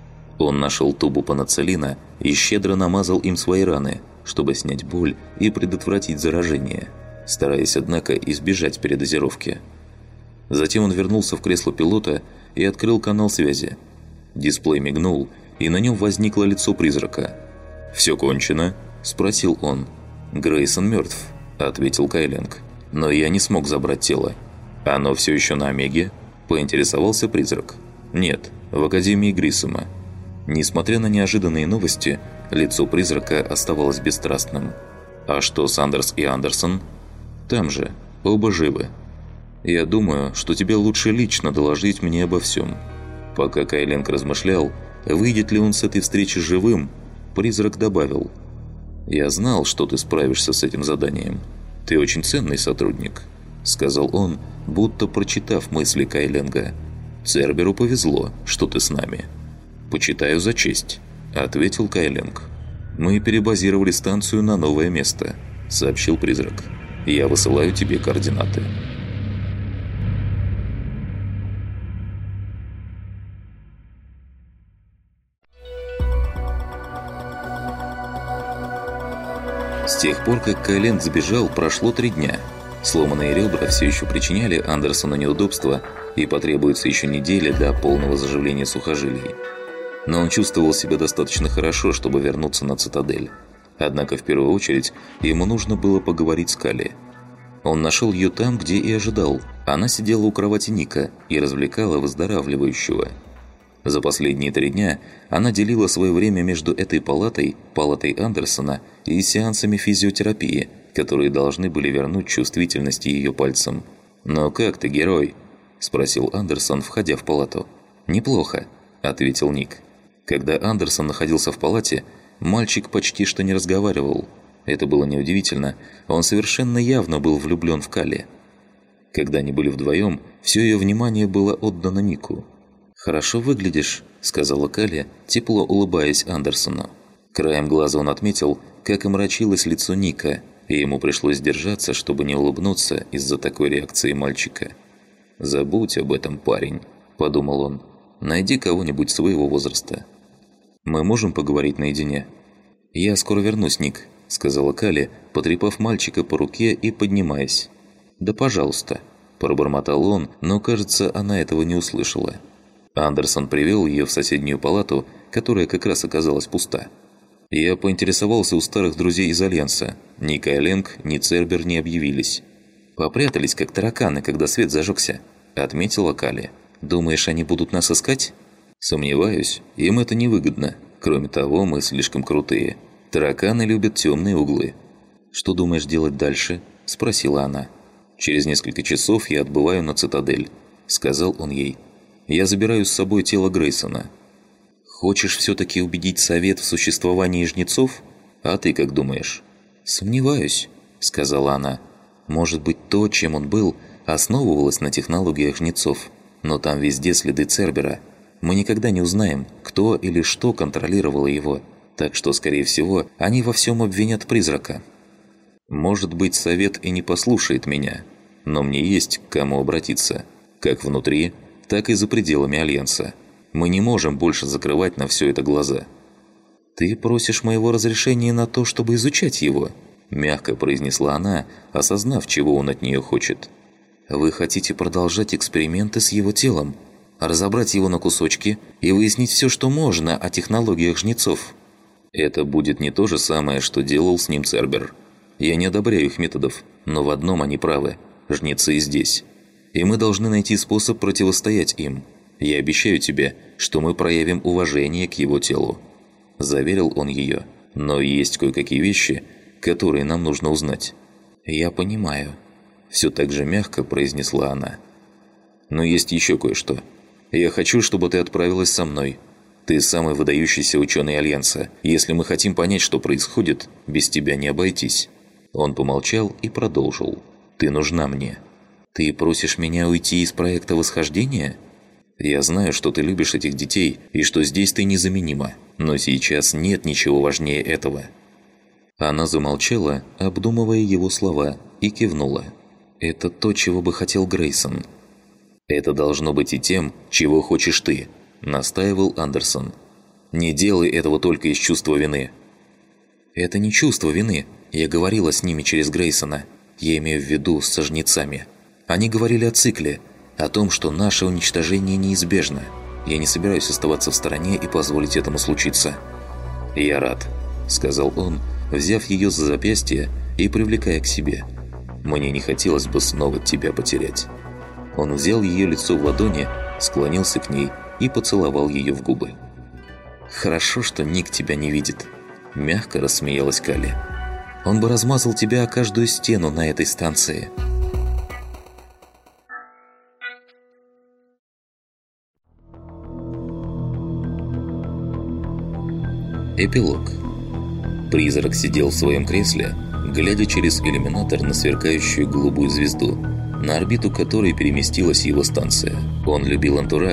Speaker 1: Он нашел тубу пенициллина и щедро намазал им свои раны, чтобы снять боль и предотвратить заражение, стараясь, однако, избежать передозировки. Затем он вернулся в кресло пилота и открыл канал связи. Дисплей мигнул, и на нем возникло лицо призрака. «Все кончено?» – спросил он. «Грейсон мертв», – ответил Кайленг. «Но я не смог забрать тело». «Оно все еще на Омеге?» – поинтересовался призрак. «Нет, в Академии Гриссома». Несмотря на неожиданные новости, лицо призрака оставалось бесстрастным. «А что Сандерс и Андерсон?» «Там же. Оба живы. Я думаю, что тебе лучше лично доложить мне обо всем». Пока Кайленг размышлял, выйдет ли он с этой встречи живым, призрак добавил: «Я знал, что ты справишься с этим заданием. Ты очень ценный сотрудник», — сказал он, будто прочитав мысли Кайленга. «Церберу повезло, что ты с нами». «Почитаю за честь», — ответил Кайленг. «Мы перебазировали станцию на новое место», – сообщил призрак. «Я высылаю тебе координаты». С тех пор, как Кайленд сбежал, прошло три дня. Сломанные ребра все еще причиняли Андерсону неудобства, и потребуется еще неделя для полного заживления сухожилий. Но он чувствовал себя достаточно хорошо, чтобы вернуться на цитадель. Однако в первую очередь ему нужно было поговорить с Калли. Он нашел ее там, где и ожидал. Она сидела у кровати Ника и развлекала выздоравливающего. За последние три дня она делила свое время между этой палатой, палатой Андерсона, и сеансами физиотерапии, которые должны были вернуть чувствительность ее пальцам. «Но как ты, герой?» – спросил Андерсон, входя в палату. «Неплохо», – ответил Ник. Когда Андерсон находился в палате, мальчик почти что не разговаривал. Это было неудивительно, он совершенно явно был влюблен в Калли. Когда они были вдвоем, все ее внимание было отдано Нику. «Хорошо выглядишь», – сказала Калли, тепло улыбаясь Андерсону. Краем глаза он отметил, как омрачилось лицо Ника, и ему пришлось держаться, чтобы не улыбнуться из-за такой реакции мальчика. «Забудь об этом, парень», – подумал он. «Найди кого-нибудь своего возраста». «Мы можем поговорить наедине?» «Я скоро вернусь, Ник», – сказала Калли, потрепав мальчика по руке и поднимаясь. «Да пожалуйста», – пробормотал он, но, кажется, она этого не услышала. Андерсон привел ее в соседнюю палату, которая как раз оказалась пуста. Я поинтересовался у старых друзей из Альянса. Ни Кайленг, ни Цербер не объявились. «Попрятались, как тараканы, когда свет зажегся», – отметила Калли. «Думаешь, они будут нас искать?» «Сомневаюсь, им это невыгодно. Кроме того, мы слишком крутые. Тараканы любят темные углы». «Что думаешь делать дальше?» – спросила она. «Через несколько часов я отбываю на цитадель», – сказал он ей. «Я забираю с собой тело Грейсона». «Хочешь все-таки убедить Совет в существовании жнецов? А ты как думаешь?» «Сомневаюсь», – сказала она. «Может быть, то, чем он был, основывалось на технологиях жнецов. Но там везде следы Цербера. Мы никогда не узнаем, кто или что контролировало его. Так что, скорее всего, они во всем обвинят призрака». «Может быть, Совет и не послушает меня, но мне есть к кому обратиться. Как внутри, так и за пределами Альянса. Мы не можем больше закрывать на все это глаза». «Ты просишь моего разрешения на то, чтобы изучать его?» – мягко произнесла она, осознав, чего он от нее хочет. «Вы хотите продолжать эксперименты с его телом, разобрать его на кусочки и выяснить все, что можно о технологиях жнецов?» «Это будет не то же самое, что делал с ним Цербер. Я не одобряю их методов, но в одном они правы – жнецы здесь. И мы должны найти способ противостоять им. Я обещаю тебе, что мы проявим уважение к его телу», – заверил он ее. «Но есть кое-какие вещи, которые нам нужно узнать». «Я понимаю», – все так же мягко произнесла она. «Но есть еще кое-что. Я хочу, чтобы ты отправилась со мной. Ты самый выдающийся ученый Альянса. Если мы хотим понять, что происходит, без тебя не обойтись». Он помолчал и продолжил. «Ты нужна мне». «Ты просишь меня уйти из проекта восхождения?» «Я знаю, что ты любишь этих детей и что здесь ты незаменима, но сейчас нет ничего важнее этого». Она замолчала, обдумывая его слова, и кивнула. «Это то, чего бы хотел Грейсон». «Это должно быть и тем, чего хочешь ты», – настаивал Андерсон. «Не делай этого только из чувства вины». «Это не чувство вины. Я говорила с ними через Грейсона. Я имею в виду со жнецами. Они говорили о цикле, о том, что наше уничтожение неизбежно. Я не собираюсь оставаться в стороне и позволить этому случиться». «Я рад», – сказал он, взяв ее за запястье и привлекая к себе. «Мне не хотелось бы снова тебя потерять». Он взял ее лицо в ладони, склонился к ней и поцеловал ее в губы. «Хорошо, что Ник тебя не видит», – мягко рассмеялась Калли. «Он бы размазал тебя о каждую стену на этой станции». Эпилог. Призрак сидел в своем кресле, глядя через иллюминатор на сверкающую голубую звезду, на орбиту которой переместилась его станция. Он любил антураж,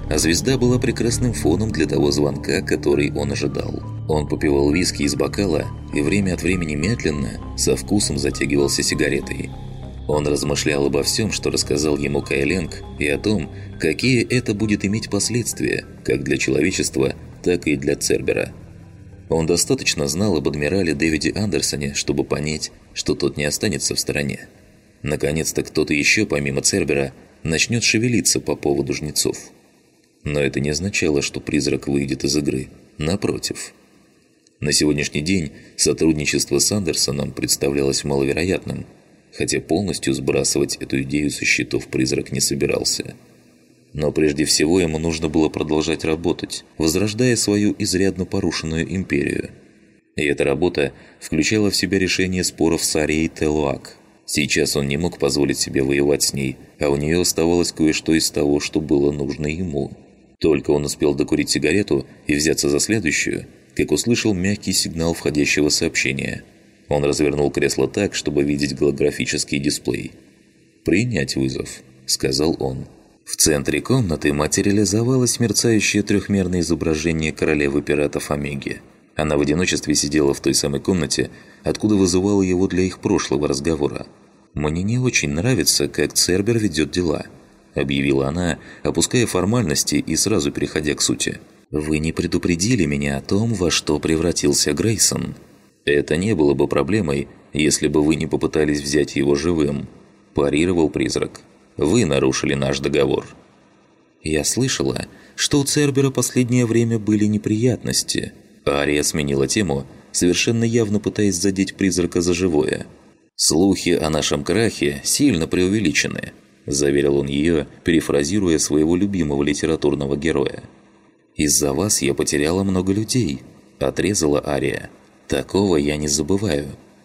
Speaker 1: а звезда была прекрасным фоном для того звонка, который он ожидал. Он попивал виски из бокала и время от времени медленно, со вкусом затягивался сигаретой. Он размышлял обо всем, что рассказал ему Кай Ленг, и о том, какие это будет иметь последствия, как для человечества, так и для Цербера. Он достаточно знал об адмирале Дэвиде Андерсоне, чтобы понять, что тот не останется в стороне. Наконец-то кто-то еще, помимо Цербера, начнет шевелиться по поводу жнецов. Но это не означало, что призрак выйдет из игры. Напротив. На сегодняшний день сотрудничество с Андерсоном представлялось маловероятным, хотя полностью сбрасывать эту идею со счетов призрак не собирался. Но прежде всего ему нужно было продолжать работать, возрождая свою изрядно порушенную империю. И эта работа включала в себя решение споров с Арией Телуак. Сейчас он не мог позволить себе воевать с ней, а у нее оставалось кое-что из того, что было нужно ему. Только он успел докурить сигарету и взяться за следующую, как услышал мягкий сигнал входящего сообщения. Он развернул кресло так, чтобы видеть голографический дисплей. «Принять вызов», — сказал он. В центре комнаты материализовалось мерцающее трехмерное изображение королевы пиратов Омеги. Она в одиночестве сидела в той самой комнате, откуда вызывала его для их прошлого разговора. «Мне не очень нравится, как Цербер ведет дела», — объявила она, опуская формальности и сразу переходя к сути. «Вы не предупредили меня о том, во что превратился Грейсон. Это не было бы проблемой, если бы вы не попытались взять его живым», – парировал призрак. «Вы нарушили наш договор». «Я слышала, что у Цербера последнее время были неприятности». Ария сменила тему, совершенно явно пытаясь задеть призрака за живое. «Слухи о нашем крахе сильно преувеличены», – заверил он ее, перефразируя своего любимого литературного героя. «Из-за вас я потеряла много людей», – отрезала Ария. «Такого я не забываю».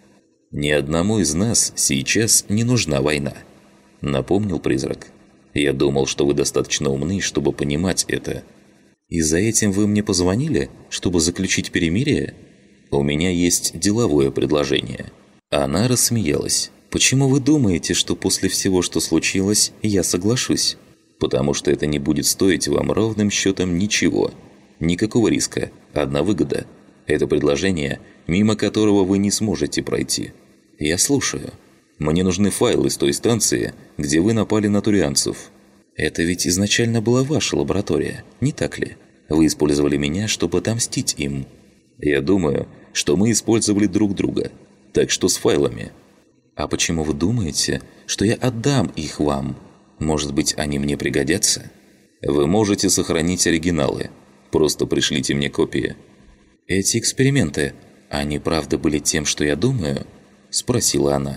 Speaker 1: «Ни одному из нас сейчас не нужна война», – напомнил призрак. «Я думал, что вы достаточно умны, чтобы понимать это». «И за этим вы мне позвонили, чтобы заключить перемирие?» «У меня есть деловое предложение». Она рассмеялась. «Почему вы думаете, что после всего, что случилось, я соглашусь?» «Потому что это не будет стоить вам ровным счетом ничего. Никакого риска, одна выгода. Это предложение, мимо которого вы не сможете пройти. Я слушаю. Мне нужны файлы с той станции, где вы напали на турианцев». «Это ведь изначально была ваша лаборатория, не так ли? Вы использовали меня, чтобы отомстить им». «Я думаю, что мы использовали друг друга. Так что с файлами». «А почему вы думаете, что я отдам их вам? Может быть, они мне пригодятся?» «Вы можете сохранить оригиналы. Просто пришлите мне копии». «Эти эксперименты, они правда были тем, что я думаю?» – спросила она.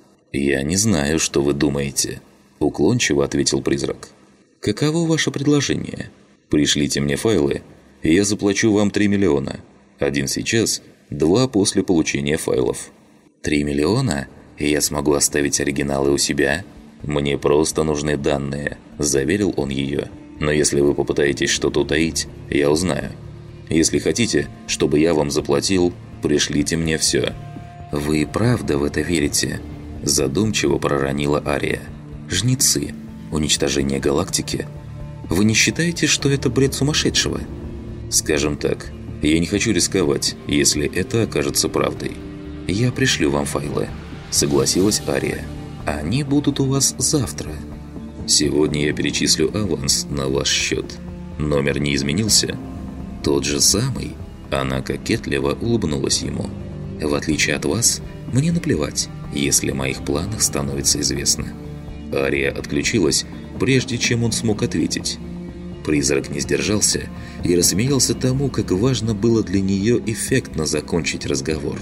Speaker 1: «Я не знаю, что вы думаете», – уклончиво ответил призрак. «Каково ваше предложение? Пришлите мне файлы, и я заплачу вам три миллиона. Один сейчас, два после получения файлов». «Три миллиона? И я смогу оставить оригиналы у себя?» «Мне просто нужны данные», – заверил он ее. «Но если вы попытаетесь что-то утаить, я узнаю. Если хотите, чтобы я вам заплатил, пришлите мне все». «Вы правда в это верите?» – задумчиво проронила Ария. «Жнецы. Уничтожение галактики. Вы не считаете, что это бред сумасшедшего?» «Скажем так, я не хочу рисковать, если это окажется правдой». «Я пришлю вам файлы», – согласилась Ария. «Они будут у вас завтра». «Сегодня я перечислю аванс на ваш счет. Номер не изменился?» «Тот же самый». Она кокетливо улыбнулась ему. «В отличие от вас, мне наплевать, если о моих планах становится известно». Ария отключилась, прежде чем он смог ответить. Призрак не сдержался и рассмеялся тому, как важно было для нее эффектно закончить разговор.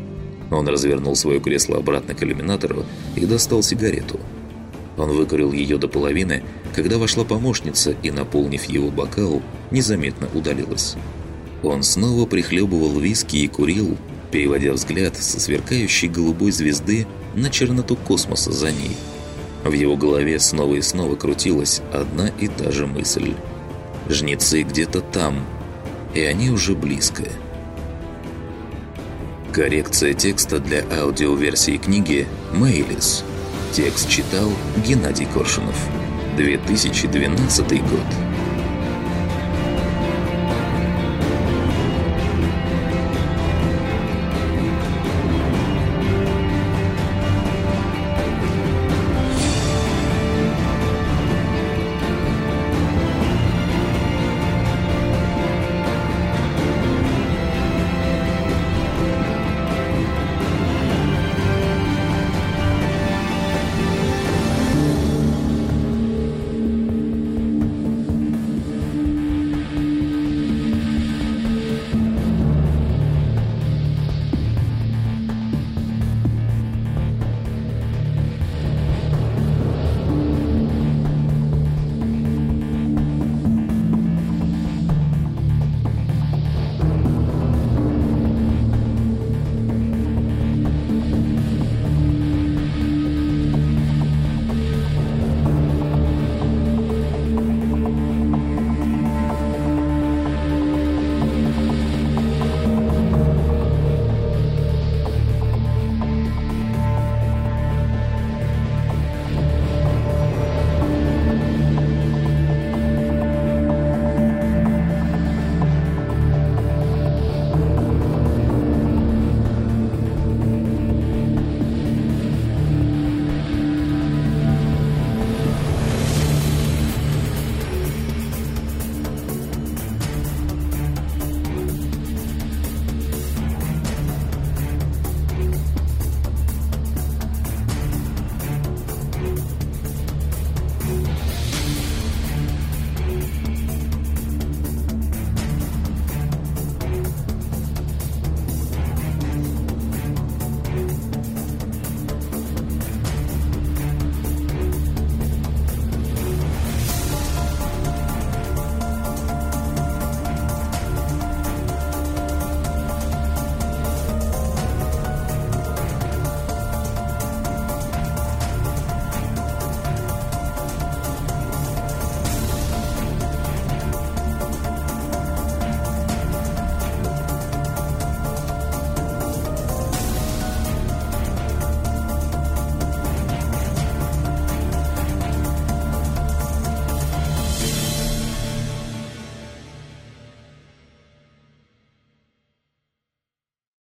Speaker 1: Он развернул свое кресло обратно к иллюминатору и достал сигарету. Он выкурил ее до половины, когда вошла помощница и, наполнив его бокал, незаметно удалилась. Он снова прихлебывал виски и курил, переводя взгляд со сверкающей голубой звезды на черноту космоса за ней. В его голове снова и снова крутилась одна и та же мысль. Жнецы где-то там, и они уже близко. Коррекция текста для аудиоверсии книги «Мейлис». Текст читал Геннадий Коршунов. две тысячи двенадцатый год.